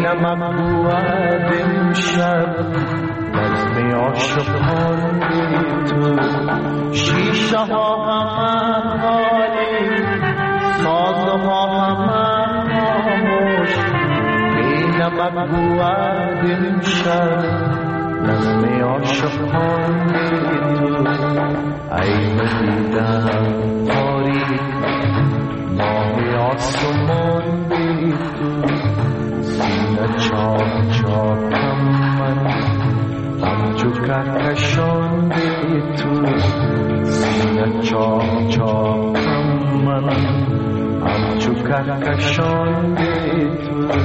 نمک بود امشب بزم عاشقان تو شیشه ها همه خالی ساز ها همه خاموش بی نمک بود امشب بزم عاشقان تو ای مدیدم تاریک ماه آسمان بی تو سینه چاک چاکم من همچو کهکشان بی تو سینه چاک چاکم من همچو کهکشان بی تو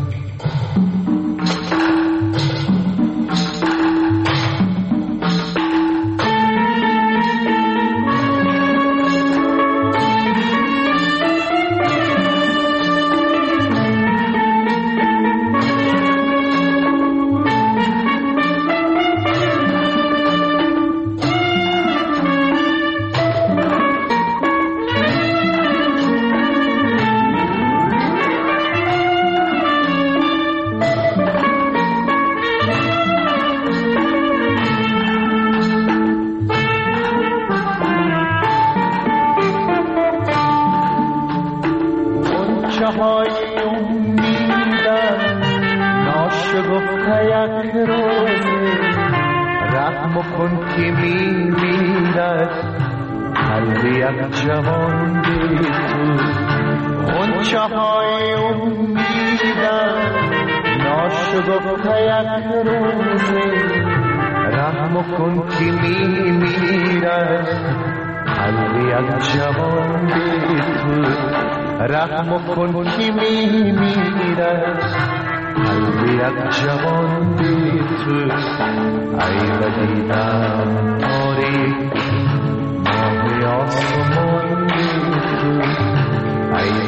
جوان بی تو غنچه های امیدم ناشکفته یک روزه رحم کن که می میرد قلب یک جوان بی تو رحم کن که می میرد قلب یک جوان بی تو ای بدیدم تاریک ماه آسمان بی تو ای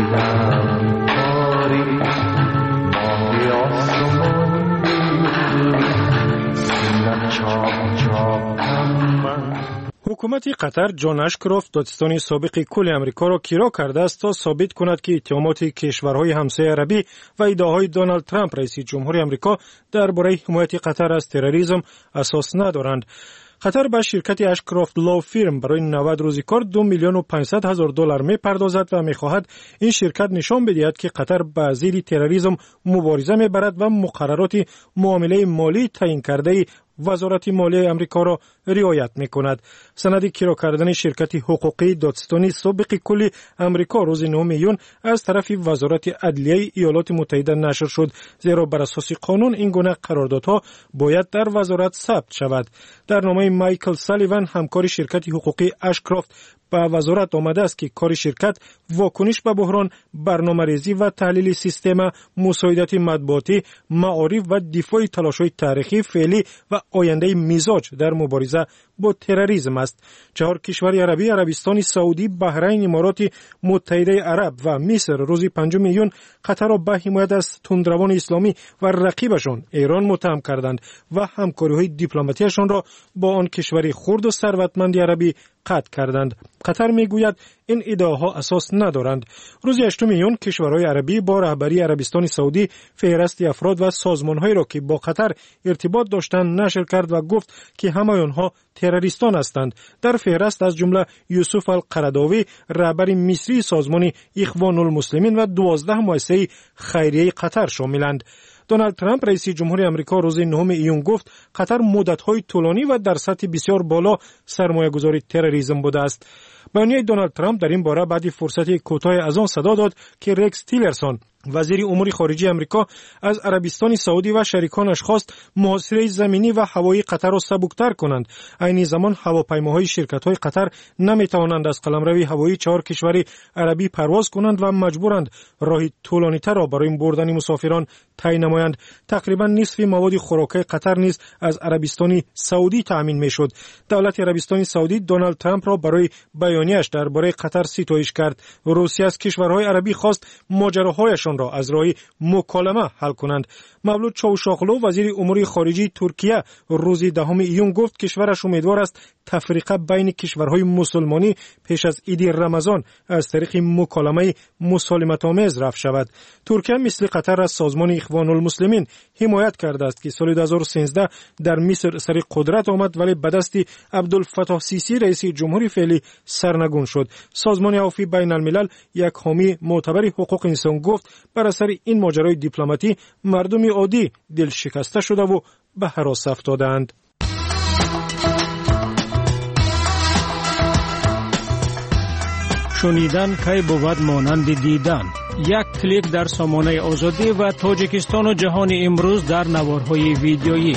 بدیدم تاریک ماه آسمان بی تو سینه چاک چاکم من.
حکومت قطر جان اشکروفت دادستان سابق کل امریکا را کیرا کرده است تا ثابت کند که اتهامات کشورهای همسایه عربی و ادعاهای دونالد ترامپ رئیس جمهوری امریکا درباره حمایت قطر از تروریسم اساس ندارند. قطر به شرکت اشکروفت لو فیرم برای 90 روزی کار $2,500,000 می‌پردازد و می‌خواهد این شرکت نشان بدهد که قطر با ضد تروریسم مبارزه می‌برد و مقررات معامله مالی تعیین کرده وزارت مالیه امریکا را رعایت می‌کند. سند کیرا کردن شرکت حقوقی دادستانی سابق کل امریکا روز 9 میلیون از طرف وزارت عدلیه ایالات متحده نشر شد، زیرا بر اساس قانون این گونه قراردادها باید در وزارت ثبت شود. در نامه مایکل سالیوان همکار شرکت حقوقی اشکروفت به وزارت آمده است که کار شرکت واکنش به بحران، برنامه‌ریزی و تحلیل سیستم مساعدت مطبوعاتی، معارف و دفاع تلاش‌های تاریخی، فعلی و آینده مزاج در مبارزه با تروریسم است. 4 کشور عربی، عربستان سعودی، بحرین، امارات متحده عرب و مصر روز 5 میلیون قطر را به حمایت از تندروان اسلامی و رقیبشان ایران متهم کردند و همکاری‌های دیپلماتیشان را با آن کشور خرد و ثروتمند عربی قطع کردند. قطر میگوید این ادعاها اساس ندارند. روز 8 میلیون کشورهای عربی با رهبری عربستان سعودی فهرست افراد و سازمان‌هایی را که با قطر ارتباط داشتند نشر کرد و گفت که همه آنها تروریستان هستند. در فهرست از جمله یوسف القرداوی، رهبر مصری سازمان اخوان المسلمین و 12 مؤسسه خیریه قطر شاملند. دونالد ترامپ رئیس جمهوری امریکا روز 9 ایون گفت قطر مدت‌های طولانی و در سطح بسیار بالا سرمایه‌گذاری تروریسم بوده است. بیانیه دونالد ترامپ در این باره بعد فرصت کوتاه از آن صدا داد که رکس تیلرسون وزیر امور خارجه امریکا از عربستان سعودی و شریکانش خواست محاصره زمینی و هوایی قطر را سبکتر کنند. عین زمان هواپیماهای شرکت‌های قطر نمی‌توانند از قلمرو هوایی 4 کشور عربی پرواز کنند و مجبورند راه طولانی‌تر را برای بردن مسافران طی نمایند. تقریبا نصف مواد خوراکی قطر نیز از عربستان سعودی تامین می‌شد. دولت عربستان سعودی دونالد ترامپ را برای به بیانیه‌اش درباره قطر ستایش کرد. روسیه از کشورهای عربی خواست ماجراهایشان را از راه مکالمه حل کنند. مولود چاوشاغلو وزیر امور خارجه ترکیه روز 10 ایون گفت کشورش امیدوار است تفریقه بین کشورهای مسلمانی پیش از عید رمضان از طریق مکالمه مسالمت‌آمیز رفع شود. ترکیه مثل قطر از سازمان اخوان المسلمین حمایت کرده است که سال 2013 در مصر سر قدرت آمد ولی به دست عبدالفتاح سیسی رئیس جمهوری فعلی سرنگون شد. سازمان عفو بین الملل یک حامی معتبر حقوق انسان گفت بر اثر این ماجرای دیپلماتی مردم عادی دل شکسته شده و به هراس افتادند.
شنیدن کی بود مانند دیدن. یک کلیک در سامانه آزادی و تاجیکستان و جهان امروز در نوارهای ویدیویی.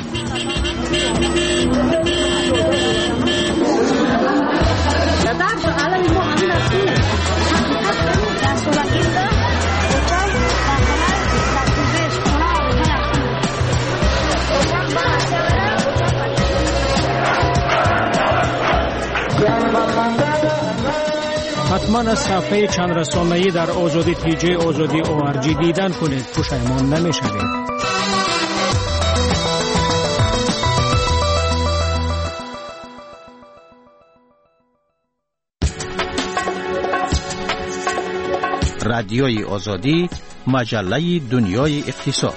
حتما از صفحه چند رسانه‌ای در آزادی تیجی آزادی ORG دیدن کنید. پشیمان نمی‌شوید.
رادیوی آزادی، مجله دنیای اقتصاد.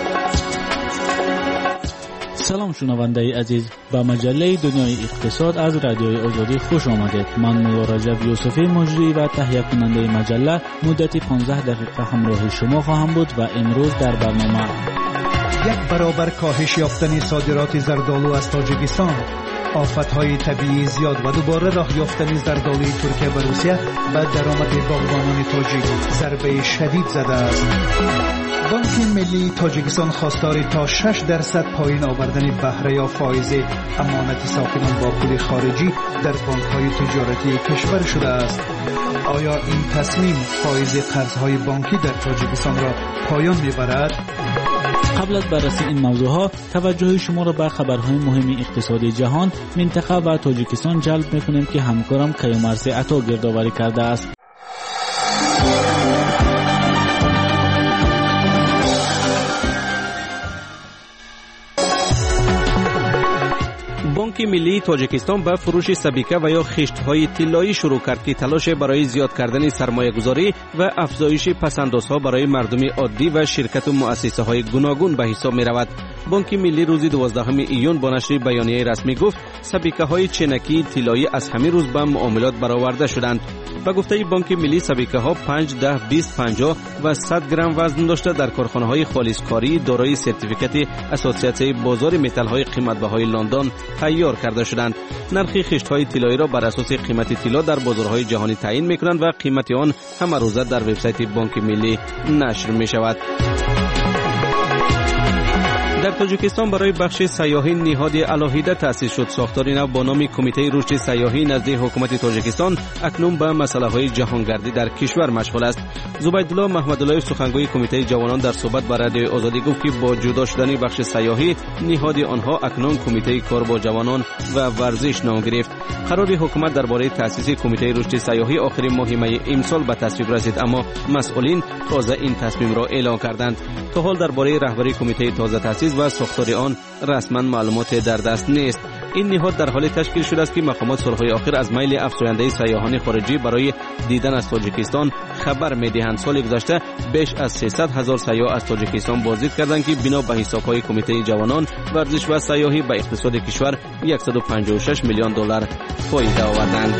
سلام شنونده عزیز، به مجله دنیای اقتصاد از رادیوی آزادی خوش آمدید. من مولا رجب یوسفی مجری و تهیه کننده مجله مدت 15 دقیقه همراه شما خواهم بود و امروز در برنامه
یک برابر کاهش یافتن صادرات زردآلو از تاجیکستان، آفت‌های طبیعی زیاد و دوباره راه یافتن زردآلوی ترکیه و روسیه به درآمد باغبانان تاجیک ضربه شدید زده است. بانک ملی تاجیکستان خواستار تا 6% پایین آوردن بهره یا فایز امانت ساکنان با پول خارجی در بانک‌های تجارتی کشور شده است. آیا این تصمیم فایز قرض‌های بانکی در تاجیکستان را پایان می‌برد؟
قبل از بررسی این موضوعها توجه شما را به خبرهای مهم اقتصادی جهان، منطقه و تاجیکستان جلب می‌کنیم که همکارم کیومرث عطا گردآوری کرده است.
بانک ملی تاجیکستان به فروش سبیکه و یا خشت‌های طلایی شروع کرد که تلاش برای زیاد کردن سرمایه‌گذاری و افزایش پس‌اندازها برای مردم عادی و شرکت و مؤسسه‌های گوناگون به حساب می‌رود. بانک ملی روز 12 ایون با نشر بیانیه رسمی گفت سبیکه‌های چینکی طلایی از همین روز به معاملات برآورده شدند. به گفته بانک ملی سبیکه‌ها 5, 10, 20, 50 و 100 گرم وزن داشته در کارخانه‌های خالصکاری دارای سرتیفیکت اسوسیاسیون بازار متال‌های قیمت‌بهای لندن تیار کرده شدند. نرخ خشت‌های طلایی را بر اساس قیمت طلا در بازارهای جهانی تعیین می‌کنند و قیمت آن همه روزه در وبسایت بانک ملی نشر می‌شود. در تاجیکستان برای بخش سیاحی نهاد علاهیده تأسیس شد. ساختار نو با نام کمیته رشد سیاحی نزد حکومت تاجیکستان اکنون به مسائل جهانگردی در کشور مشغول است. زبیدالله محمدالله سخنگوی کمیته جوانان در صحبت با رادیو آزادی گفت که با جدا شدن بخش سیاحی نهاد آنها اکنون کمیته کار با جوانان و ورزش نام گرفت. قرار حکومت درباره تأسیس کمیته رشد سیاحی آخر ماه می امسال به تصویب رسید، اما مسئولین تازه این تصمیم را اعلام کردند. تا حال درباره رهبری کمیته تازه تأسیس و ساختار آن رسما معلومات در دست نیست. این نهاد در حال تشکیل شده است که مقامات سالهای اخیر از میل افزاینده سیاحان خارجی برای دیدن از تاجیکستان خبر می‌دهند. سال گذشته بیش از 300,000 سیاح از تاجیکستان بازدید کردند که بنا به حساب‌های کمیته جوانان ورزش و سیاحی به اقتصاد کشور 156 میلیون دلار فایده آوردند.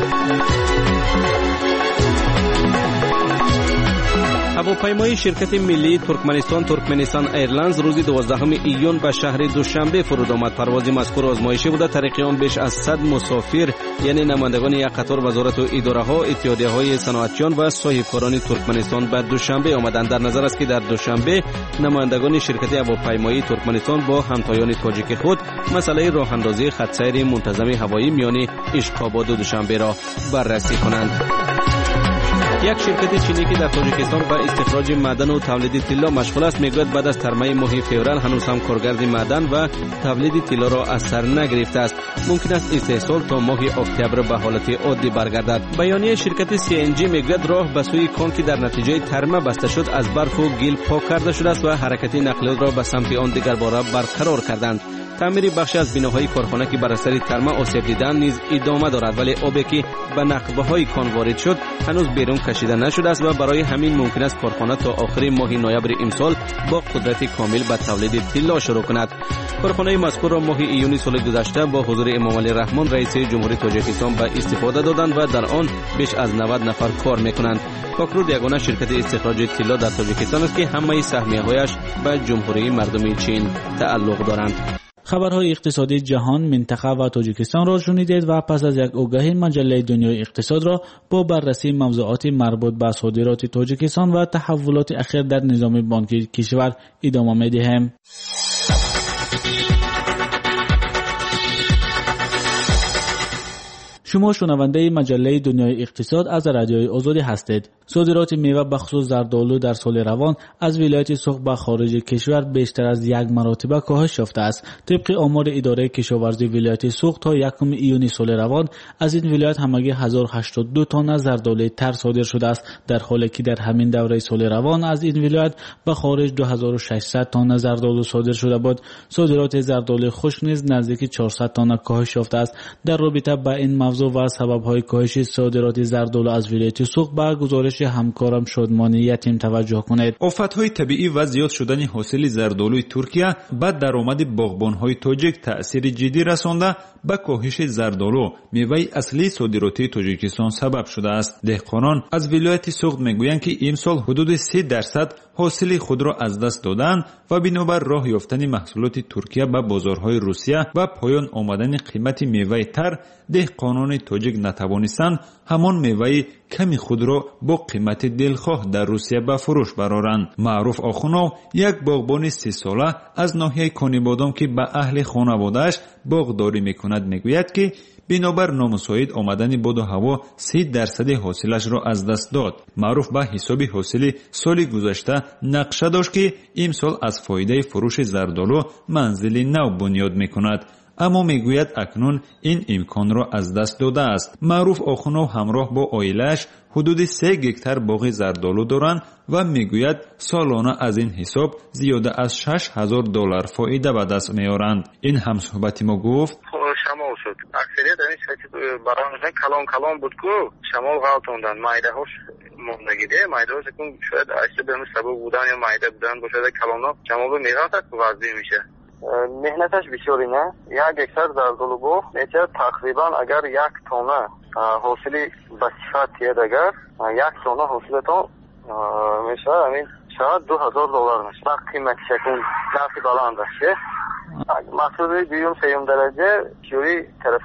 هواپیمای شرکت ملی ترکمنستان ایرلاینز روز 12 ایون به شهر دوشنبه فرود آمد. پرواز مذکور آزمایشی بوده. طریق آن بیش از 100 مسافر یعنی نمایندگان یک قطار وزارت و اداره‌ها، اتحادیه‌های صنعتیان و صاحبکاران ترکمنستان به دوشنبه آمدند. در نظر است که در دوشنبه نمایندگان شرکت هواپیمایی ترکمنستان با همتایان تاجیک خود مسئله راه اندازی خط سیر منتظم هوایی میان اشقاباد و دوشنبه را بررسی کنند. یک شرکت چینی که در تاجیکستان به استخراج معدن و تولید طلا مشغول است میگوید بعد از ترمه ماه فوریه هنوز هم کارگرد معدن و تولید طلا را از سر نگرفته است. ممکن است استحصال تا ماه اکتبر به حالت عادی برگردد. بیانیه شرکت CNG میگوید راه به سوی کان که در نتیجه ترمه بسته شد از برف و گل پاک کرده شده است و حرکت نقلیات را به سمت آن دیگر باره برقرار کردند. تعمیر بخش از بناهای کارخانه که بر اثر ترمه آسیب دیدند نیز ادامه دارد، ولی آبی که به نقبه‌های کان وارد شد هنوز بیرون کشیده نشده است و برای همین ممکن است کارخانه تا آخر ماه نوامبر امسال با قدرت کامل به تولید طلا شروع کند. کارخانه مذکور را ماه ایونی سال گذشته با حضور امامعلی رحمان رئیس جمهوری تاجیکستان به استفاده دادند و در آن بیش از 90 نفر کار میکنند. کاکرود یگانه شرکت استخراج طلا در تاجیکستان است که همه سهمیه‌هایش به جمهوری مردم چین تعلق دارند.
خبرهای اقتصادی جهان، منطقه و تاجیکستان را شنیدید و پس از یک آگهی مجله دنیای اقتصاد را با بررسی موضوعات مربوط به صادرات تاجیکستان و تحولات اخیر در نظام بانکی کشور ادامه می‌دهیم. شما شنونده مجله دنیای اقتصاد از رادیوی آزادی هستید. صادرات میوه بخصوص زردآلو در سال روان از ولایت سوق به خارج کشور بیشتر از 1 مرتبه کاهش یافته است. طبق آمار اداره کشاورزی ولایت سوق تا 1 ایونی سال روان از این ولایت همگی 1082 تن زردآلو تر صادر شده است، در حالی که در همین دوره سال روان از این ولایت به خارج 2600 تن زردآلو صادر شده بود. صادرات زردآلو خشک نیز نزدیک 400 تن کاهش یافته است. در رابطه با این موضوع و سبب‌های کاهش صادرات زردآلو از ولایت سوق به گزارش همکارم شادمانی یتیم توجه کنید.
آفت‌های طبیعی و زیاد شدن حاصل زردآلوی ترکیه به درآمد باغبان‌های تاجیک تأثیر جدی رسانده به کاهش زردآلو میوه اصلی صادراتی تاجیکستان سبب شده است. دهقانان از ولایت سوق میگویند که امسال حدود 3% حاصل خود را از دست دادند و بنابر راه یافتن محصولات ترکیه به بازارهای روسیه و پایان آمدن قیمت میوه تر، دهقانان تاجیک نتوانستند همان میوه کمی خود را با قیمت دلخواه در روسیه به فروش برآورند. معروف آخونو یک باغبان 30 ساله از ناحیه کانیبادام که به اهل خانواده‌اش باغداری میکند میگوید که بنابر نامساعد آمدن باد و هوا 30% حاصلش را از دست داد. معروف به حساب حاصل سال گذشته نقشه داشت که امسال از فایده فروش زردآلو منزل نو بنیاد میکند، اما میگوید اکنون این امکان را از دست داده است. معروف آخونو همراه با عائله‌اش حدود 3 هکتار باغ زردآلو دارند و میگوید سالانه از این حساب زیاده از $6000 فایده به دست میارند. این همصحبت ما گفت
شمال شد. اکثریت این شکل برای کلان بود که شمال غلطوندن. مایده هاش موندگیده. مایده هاش کن شاید اشته به سبب بودن یا مایده بودن باشه کلانا شمال رو میغلطد که وضعی میشه. مهنتش بسیاری نه. 1 هکتار زردآلو باغ میشه تقریبا اگر 1 تانه حاصلی به صفت تید اگر 1 تانه حاصل تا میشه همین شاید $2000 میشه. قیمت شکل نفی بلند است. محصول دویم سیوم درجه چوری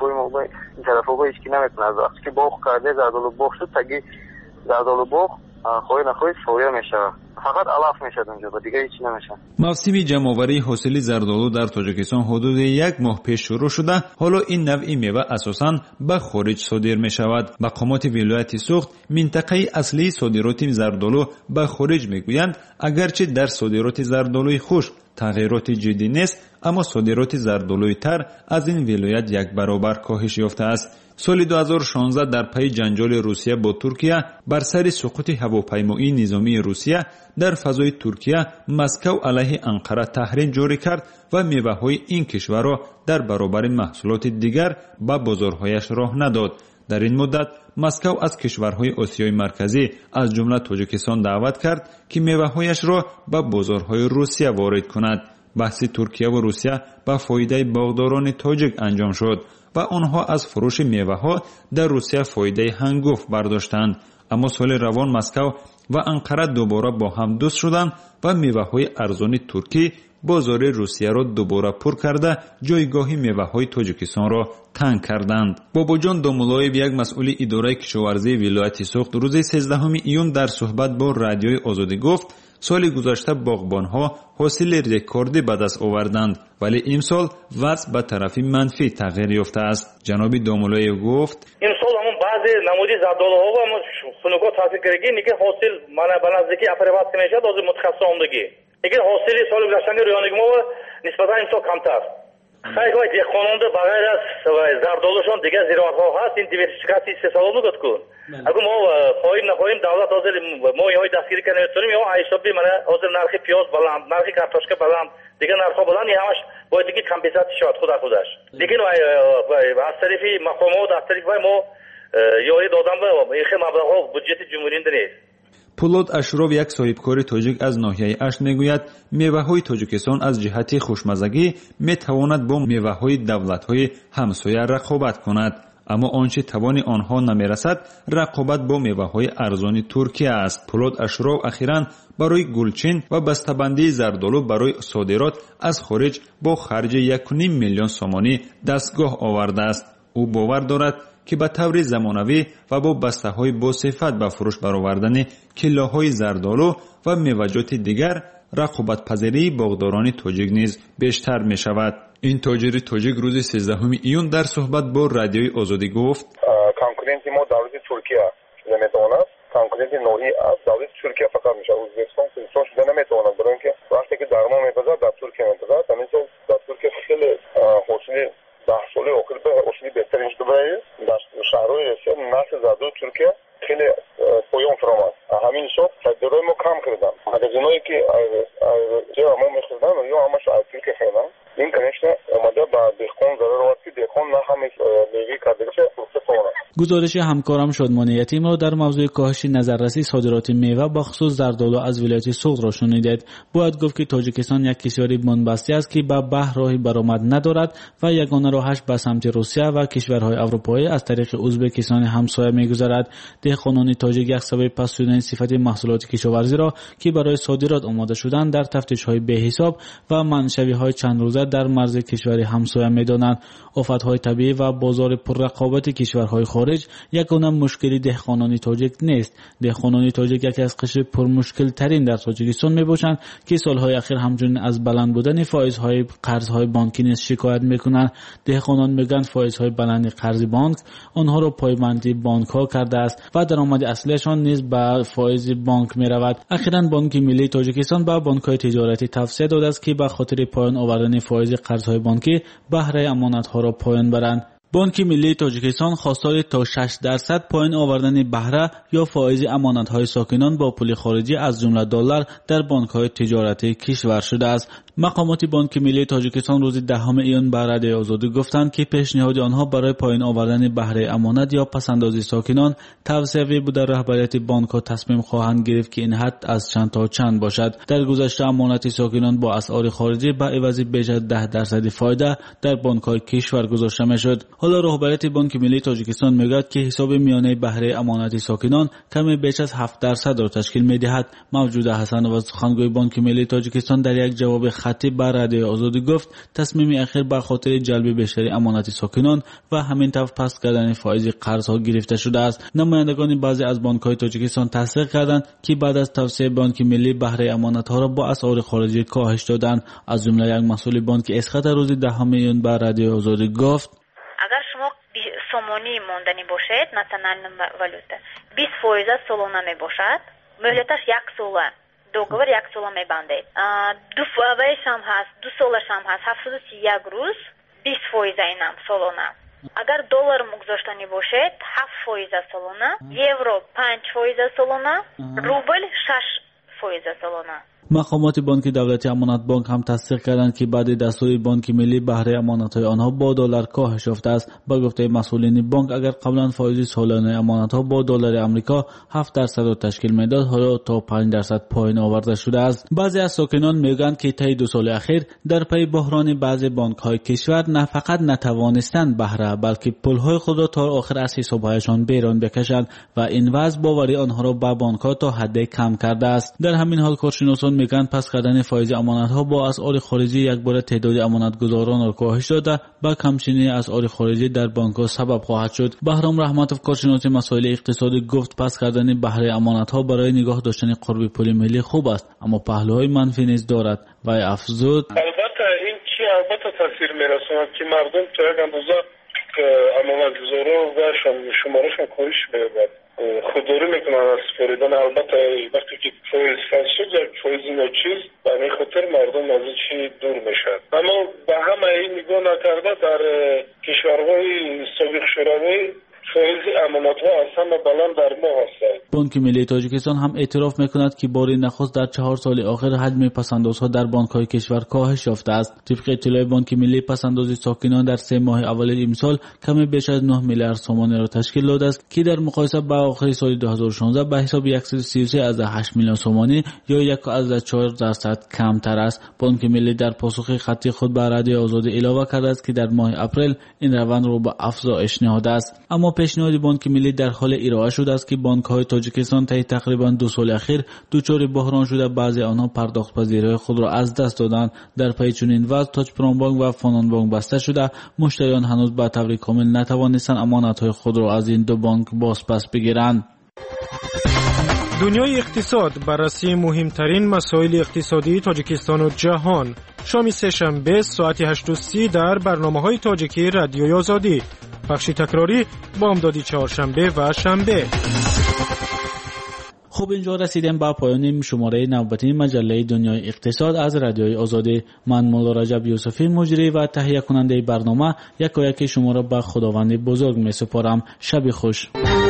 طرفوی هیچکی نمیتونه از وقتی که باغ کرده زردآلو باغ شد تگی زردآلو باغ خواهی نخواهی سویه میشه، فقط علف میشه اونجا و دیگه هیچی نمیشه.
موسم جمع‌آوری حاصل زردآلو در تاجیکستان حدود 1 ماه پیش شروع شده. حالا این نوع میوه اساساً به خارج صادر میشود. مقامات ولایت سوخت منطقه اصلی صادرات زردآلو به خارج میگویند اگرچه در صادرات زردآلوی خشک تغییرات جدی نیست، اما صادرات زردآلوی تر از این ولایت 1 برابر کاهش یافته است. سال 2016 در پی جنجال روسیه با ترکیه بر سر سقوط هواپیمایی نظامی روسیه در فضای ترکیه، مسکو علیه انقره تحریم جاری کرد و میوه‌های این کشور را در برابر محصولات دیگر به بازارهایش راه نداد. در این مدت مسکو از کشورهای آسیای مرکزی از جمله تاجیکستان دعوت کرد که میوه‌هایش را به بازارهای روسیه وارد کند. بحث ترکیه و روسیه به فایده باغداران تاجیک انجام شد و آنها از فروش میوه‌ها در روسیه فایده هنگفت برداشتند. اما سال روان مسکو و انقره دوباره با هم دوست شدند و میوه‌های ارزانی ترکی بازار روسیه را دوباره پر کرده جایگاه میوه‌های تاجیکستان را تنگ کردند. باباجان دامولویف یک مسئول اداره کشاورزی ولایت سوخت روز 13 ایون در صحبت با رادیوی آزادی گفت سال گذشته باغبانها حاصل رکوردی به دست آوردند ولی امسال وضع به طرف منفی تغییر یافته است. جناب دامولویف گفت
امسال همون بعضی نمودی زردالوها و خونگاه تحصیل کردگی نیگه حاصل من به نزدیکی اپریوات کنشد از متخصص آمدگی نیگه حاصل سال گذشته رویانگی ما نسبتا امسال کمتر خیلی باید یک خانونده بغیر از زردالوشان دیگه زیراعتها هست این دیورسیفیکاسی 3 سال نگد کن اگر ما خواهیم نخواهیم دولت حاضر ما اینهای دستگیری کنیم میتونیم یا حسابی من حاضر نرخ پیاز بلند نرخ کارتاشکا بلند دیگه نرخها بلند این همش باید دیگه کمپنساسی شود خودش لیکن از طرف مقامات از طرف ما یاری دادن به این خیلی مبلغ بودجت جمهوری نیست.
پولاد اشرف یک صاحبکار تاجیک از ناحیه اشت میگوید میوه‌های تاجیکستان از جهت خوشمزگی میتواند با میوه‌های دولت‌های همسایه رقابت کند اما آنچه توان آنها نمیرسد رقابت با میوه‌های ارزانی ترکیه است. پولاد اشرف اخیراً برای گلچین و بسته‌بندی زردالو برای صادرات از خارج با خرج 1.5 میلیون سومانی دستگاه آورده است. او باور دارد که به طور زمانوی و با بسته‌های با صفت به فروش برآوردن کیلوهای زردالو و میوه‌جات دیگر رقابت پذیری باغداران تاجیک نیز بیشتر می شود. این تاجر تاجیک روز 13 ایون در صحبت با رادیوی آزادی گفت
کنکورنت ما دولت ترکیه نمیتواند کنکورنت نوعی از دولت ترکیه فقط میشه ازبکستان سیستان شده نمیتواند برای اینکه وقتی که درمان میپذیرد در ترکیه میپذیرد همین در ترکیه خیلی حاصل 10 سال آخر به حاصل بهترین شده برای در شهرهای رسیه نسل زردالو ترکیه خیلی پایان فرامد همین حساب صادرات ما کم کردن مغازه‌هایی که جا ما می‌خریدن یا همش از ترکیه خریدن این کنشته اومده با دهقان ضرر وقتی دهقان نه همه میوه کردگی
گزارش همکارم شادمان یتیم را در موضوع کاهش نظررسی صادرات میوه با خصوص زردالو از ولایت سوغد را شنیدید. باید گفت که تاجیکستان یک کشور بنبسته است که به بحر راهی برآمد ندارد و یگانه راهش به سمت روسیه و کشورهای اروپایی از طریق ازبکستان همسایه می‌گذرد. دهقانان تاجیک یک سبب پس شدن صفت محصولات کشاورزی را که برای صادرات آماده شدن در تفتیش‌های بی‌حساب و منشوی‌های چند روزه در مرز کشور همسایه می‌دانند. آفت‌های طبیعی و بازار پررقابت کشورهای خارج یگانه مشکلی دهقانان تاجیک نیست. دهقانان تاجیک یکی از قشر پرمشکل ترین در تاجیکستان میباشند که سالهای اخیر همچنین از بلند بودن فایزهای قرضهای بانکی نیز شکایت میکنند. دهقانان میگن فایزهای بلند قرض بانک آنها را پایبندی بانک ها کرده است و درآمد اصلیشان نیز به فایز بانک میرود. اخیراً بانک ملی تاجیکستان به بانک های تجارتی توصیه داده است که به خاطر پایان آوردن فایز قرضهای بانکی بهره امانت ها را پایان برند. بانک ملی تاجیکستان خواستار تا 6% پایین آوردن بهره یا فایز امانت‌های ساکنان با پول خارجی از جمله دلار در بانک‌های تجارتی کشور شده است. مقامات بانک ملی تاجیکستان روز 10 ایون به رادیوی آزادی گفتند که پیشنهاد آنها برای پایین آوردن بهره امانت یا پسندازی ساکنان توصیه بوده رهبریت بانک‌ها تصمیم خواهند گرفت که این حد از چند تا چند باشد. در گذشته امانت ساکنان با اسعار خارجی به عوض بیش از 10% فایده در بانک‌های کشور گذاشته می‌شد. حالا رهبریت بانک ملی تاجیکستان میگوید که حساب میانه بهره امانت ساکنان کمی بیش از 7% را تشکیل می‌دهد. موجوده حسنوف سخنگوی بانک ملی تاجیکستان در یک جواب خطی به رادیوی آزادی گفت تصمیم اخیر به خاطر جلب بیشتر امانت ساکنان و همین طور پست کردن فایز قرض‌ها گرفته شده است. نمایندگان بعضی از بانک‌های تاجیکستان تصدیق کردند که بعد از توصیه بانک ملی بهره امانت‌ها را با اسعار خارجی کاهش دادند. از جمله یک مسئول بانک اسخط روز 10 میلیون به رادیوی آزادی گفت
اگر شما سومانی ماندنی باشد ناسیونال والوتا 20% سالانه می باشد مهلتش 1 ساله договор 1 ساله میبندید. 2 فایزش هم هست 2 سالش هم هست 731 روز 20% اینم سالانه. اگر دلار مگذاشتنی باشد 7% سالانه، یورو 5% سالانه، روبل 6% سالانه.
مقامات بانک دولتی امانت بانک هم تصدیق کردند که بعد دستور بانک ملی بهره امانت‌های آنها با دلار کاهش یافته است. با گفته مسئولین بانک اگر قبلا فایز سالانه امانت‌ها با دلار آمریکا 7% را تشکیل میداد، حالا تا 5% پایین آورده شده است. بعضی از ساکنان میگویند که طی 2 سال اخیر در پی بحران بعضی بانک‌های کشور نه فقط نتوانستند بهره بلکه پول‌های خود را تا آخر از حساب‌هایشان بیرون بکشند و این وضع باوری آنها را به بانک‌ها تا حد کم کرده است. در همین حال کارشناسان میگن پس کردن فایز امانت‌ها با اسعار خارجی یک بار تعداد امانتگزاران را کاهش داده و کمچینی اسعار خارجی در بانک‌ها سبب خواهد شد. بهرام رحمتوف کارشناس مسائل اقتصادی گفت پس کردن بهره امانت‌ها برای نگاه داشتن قرب پول ملی خوب است، اما پهلوهای منفی نیز دارد و افزود
البته این چی تاثیر میرساند که مردم تا یک اندازه امانتگزاران و شمارشان کاهش می‌یابد، خودداری میکنن از سپاریدن. البته وقتی که فایز فصل شد یک فایز ناچیز به این خاطر مردم از چی دور میشد. اما به همه این نگاه نکرده در کشورهای سابق شوروی فایز امانت‌ها از همه بلند در ما هستند.
بانک ملی تاجیکستان هم اعتراف میکند که بار نخست در 4 سال آخر حجم پس‌اندازها در بانک‌های کشور کاهش یافته است. طبق اطلاع بانک ملی پس‌انداز ساکنان در 3 ماه اول امسال کم بیش از 9 میلیارد تومان را تشکیل داده است که در مقایسه با آخر سال 2016 به حساب 133.8 میلیون تومانی یا 1.4% کمتر است. بانک ملی در پاسخ خطی خود به رادیو آزادی اعلام کرده است که در ماه اپریل این روند را به افزایش نهاده است. اما پیشنهاد بانک ملی در حال ارائه شده است که بانک‌های تاجیکستان طی تقریبا 2 سال اخیر دچار بحران شده، بعضی آنها پرداخت پذیری خود را از دست دادند. در پی چنین وضع تاج پرام بانک و فنون بانک بسته شده، مشتریان هنوز به طور کامل نتوانستند امانت‌های خود را از این 2 بانک بازپس بگیرند.
دنیای اقتصاد، بررسی مهمترین مسائل اقتصادی تاجیکستان و جهان. شام سه‌شنبه ساعت 8:30 در برنامه‌های تاجیکی رادیوی آزادی. بخش تکراری بامدادی چهارشنبه و شنبه.
خب اینجا رسیدیم به پایان شماره نوبتی مجله دنیای اقتصاد از رادیوی آزادی. من مولا رجب یوسفی مجری و تهیه کننده برنامه یکایک شما را به خداوند بزرگ می سپارم. شب خوش.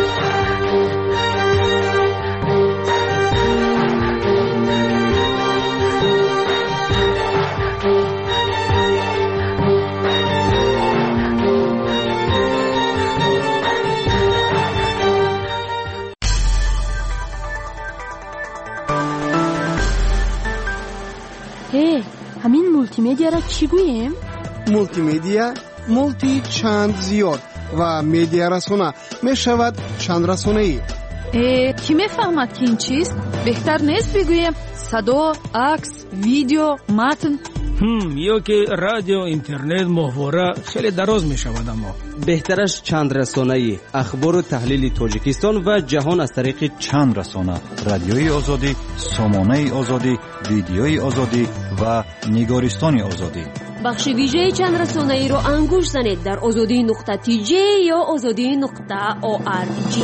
همین مولتی مدیا را چی گوییم؟
مولتی مدیا مولتی چند زیاد و مدیا رسانه می شود چند رسانه ای.
کی می فهمد که این چیست؟ بهتر نیست بگوییم صدا، عکس، ویدیو، متن؟
یا که رادیو، اینترنت، ماهواره خیلی دراز می شود. اما
بهترش چند رسانه‌ای، اخبار و تحلیل تاجیکستان و جهان از طریق
چند رسانه: رادیوی آزادی، سامانه آزادی، ویدیوی آزادی و نگارستان آزادی.
بخش ویژه چند رسانه‌ای رو انگوش زنید در azadi.tj یا azadi.org.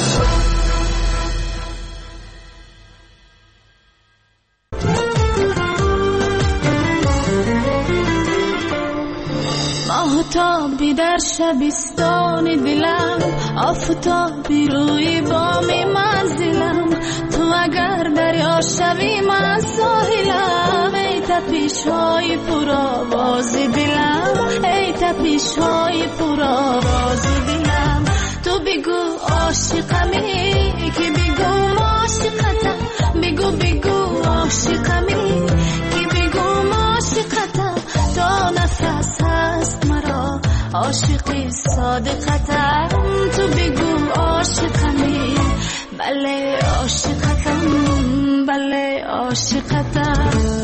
آفتابی در شبستان دلم، آفتابی روی بام منزلم، تو اگر دریا شوی من ساحلم. ای تپش‌های پرآواز دلم، ای تپش‌های پرآواز دلم، تو بگو عاشقمی که بگو عاشقتم، بگو بگو عاشقمی که بگو عاشقتم، تا نفس هست مرا عاشقی صادقتم، تو بگو عاشقمی، بله عاشقتم، بله عاشقتم.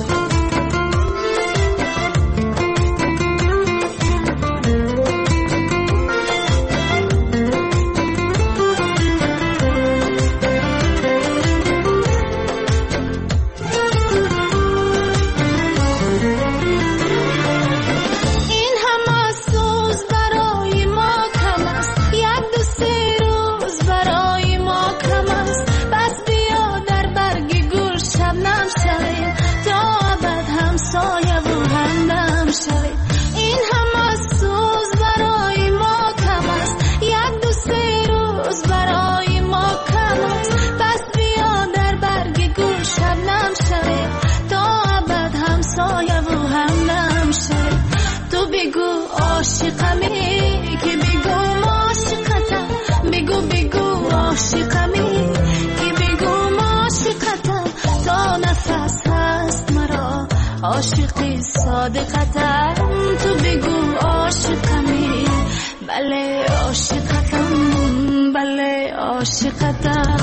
عاشقی صادقتم تو بگو عاشقمی بله عاشقتم بله عاشقتم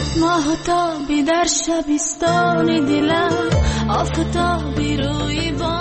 آفتابی در شبستان دلم آفتابی روی با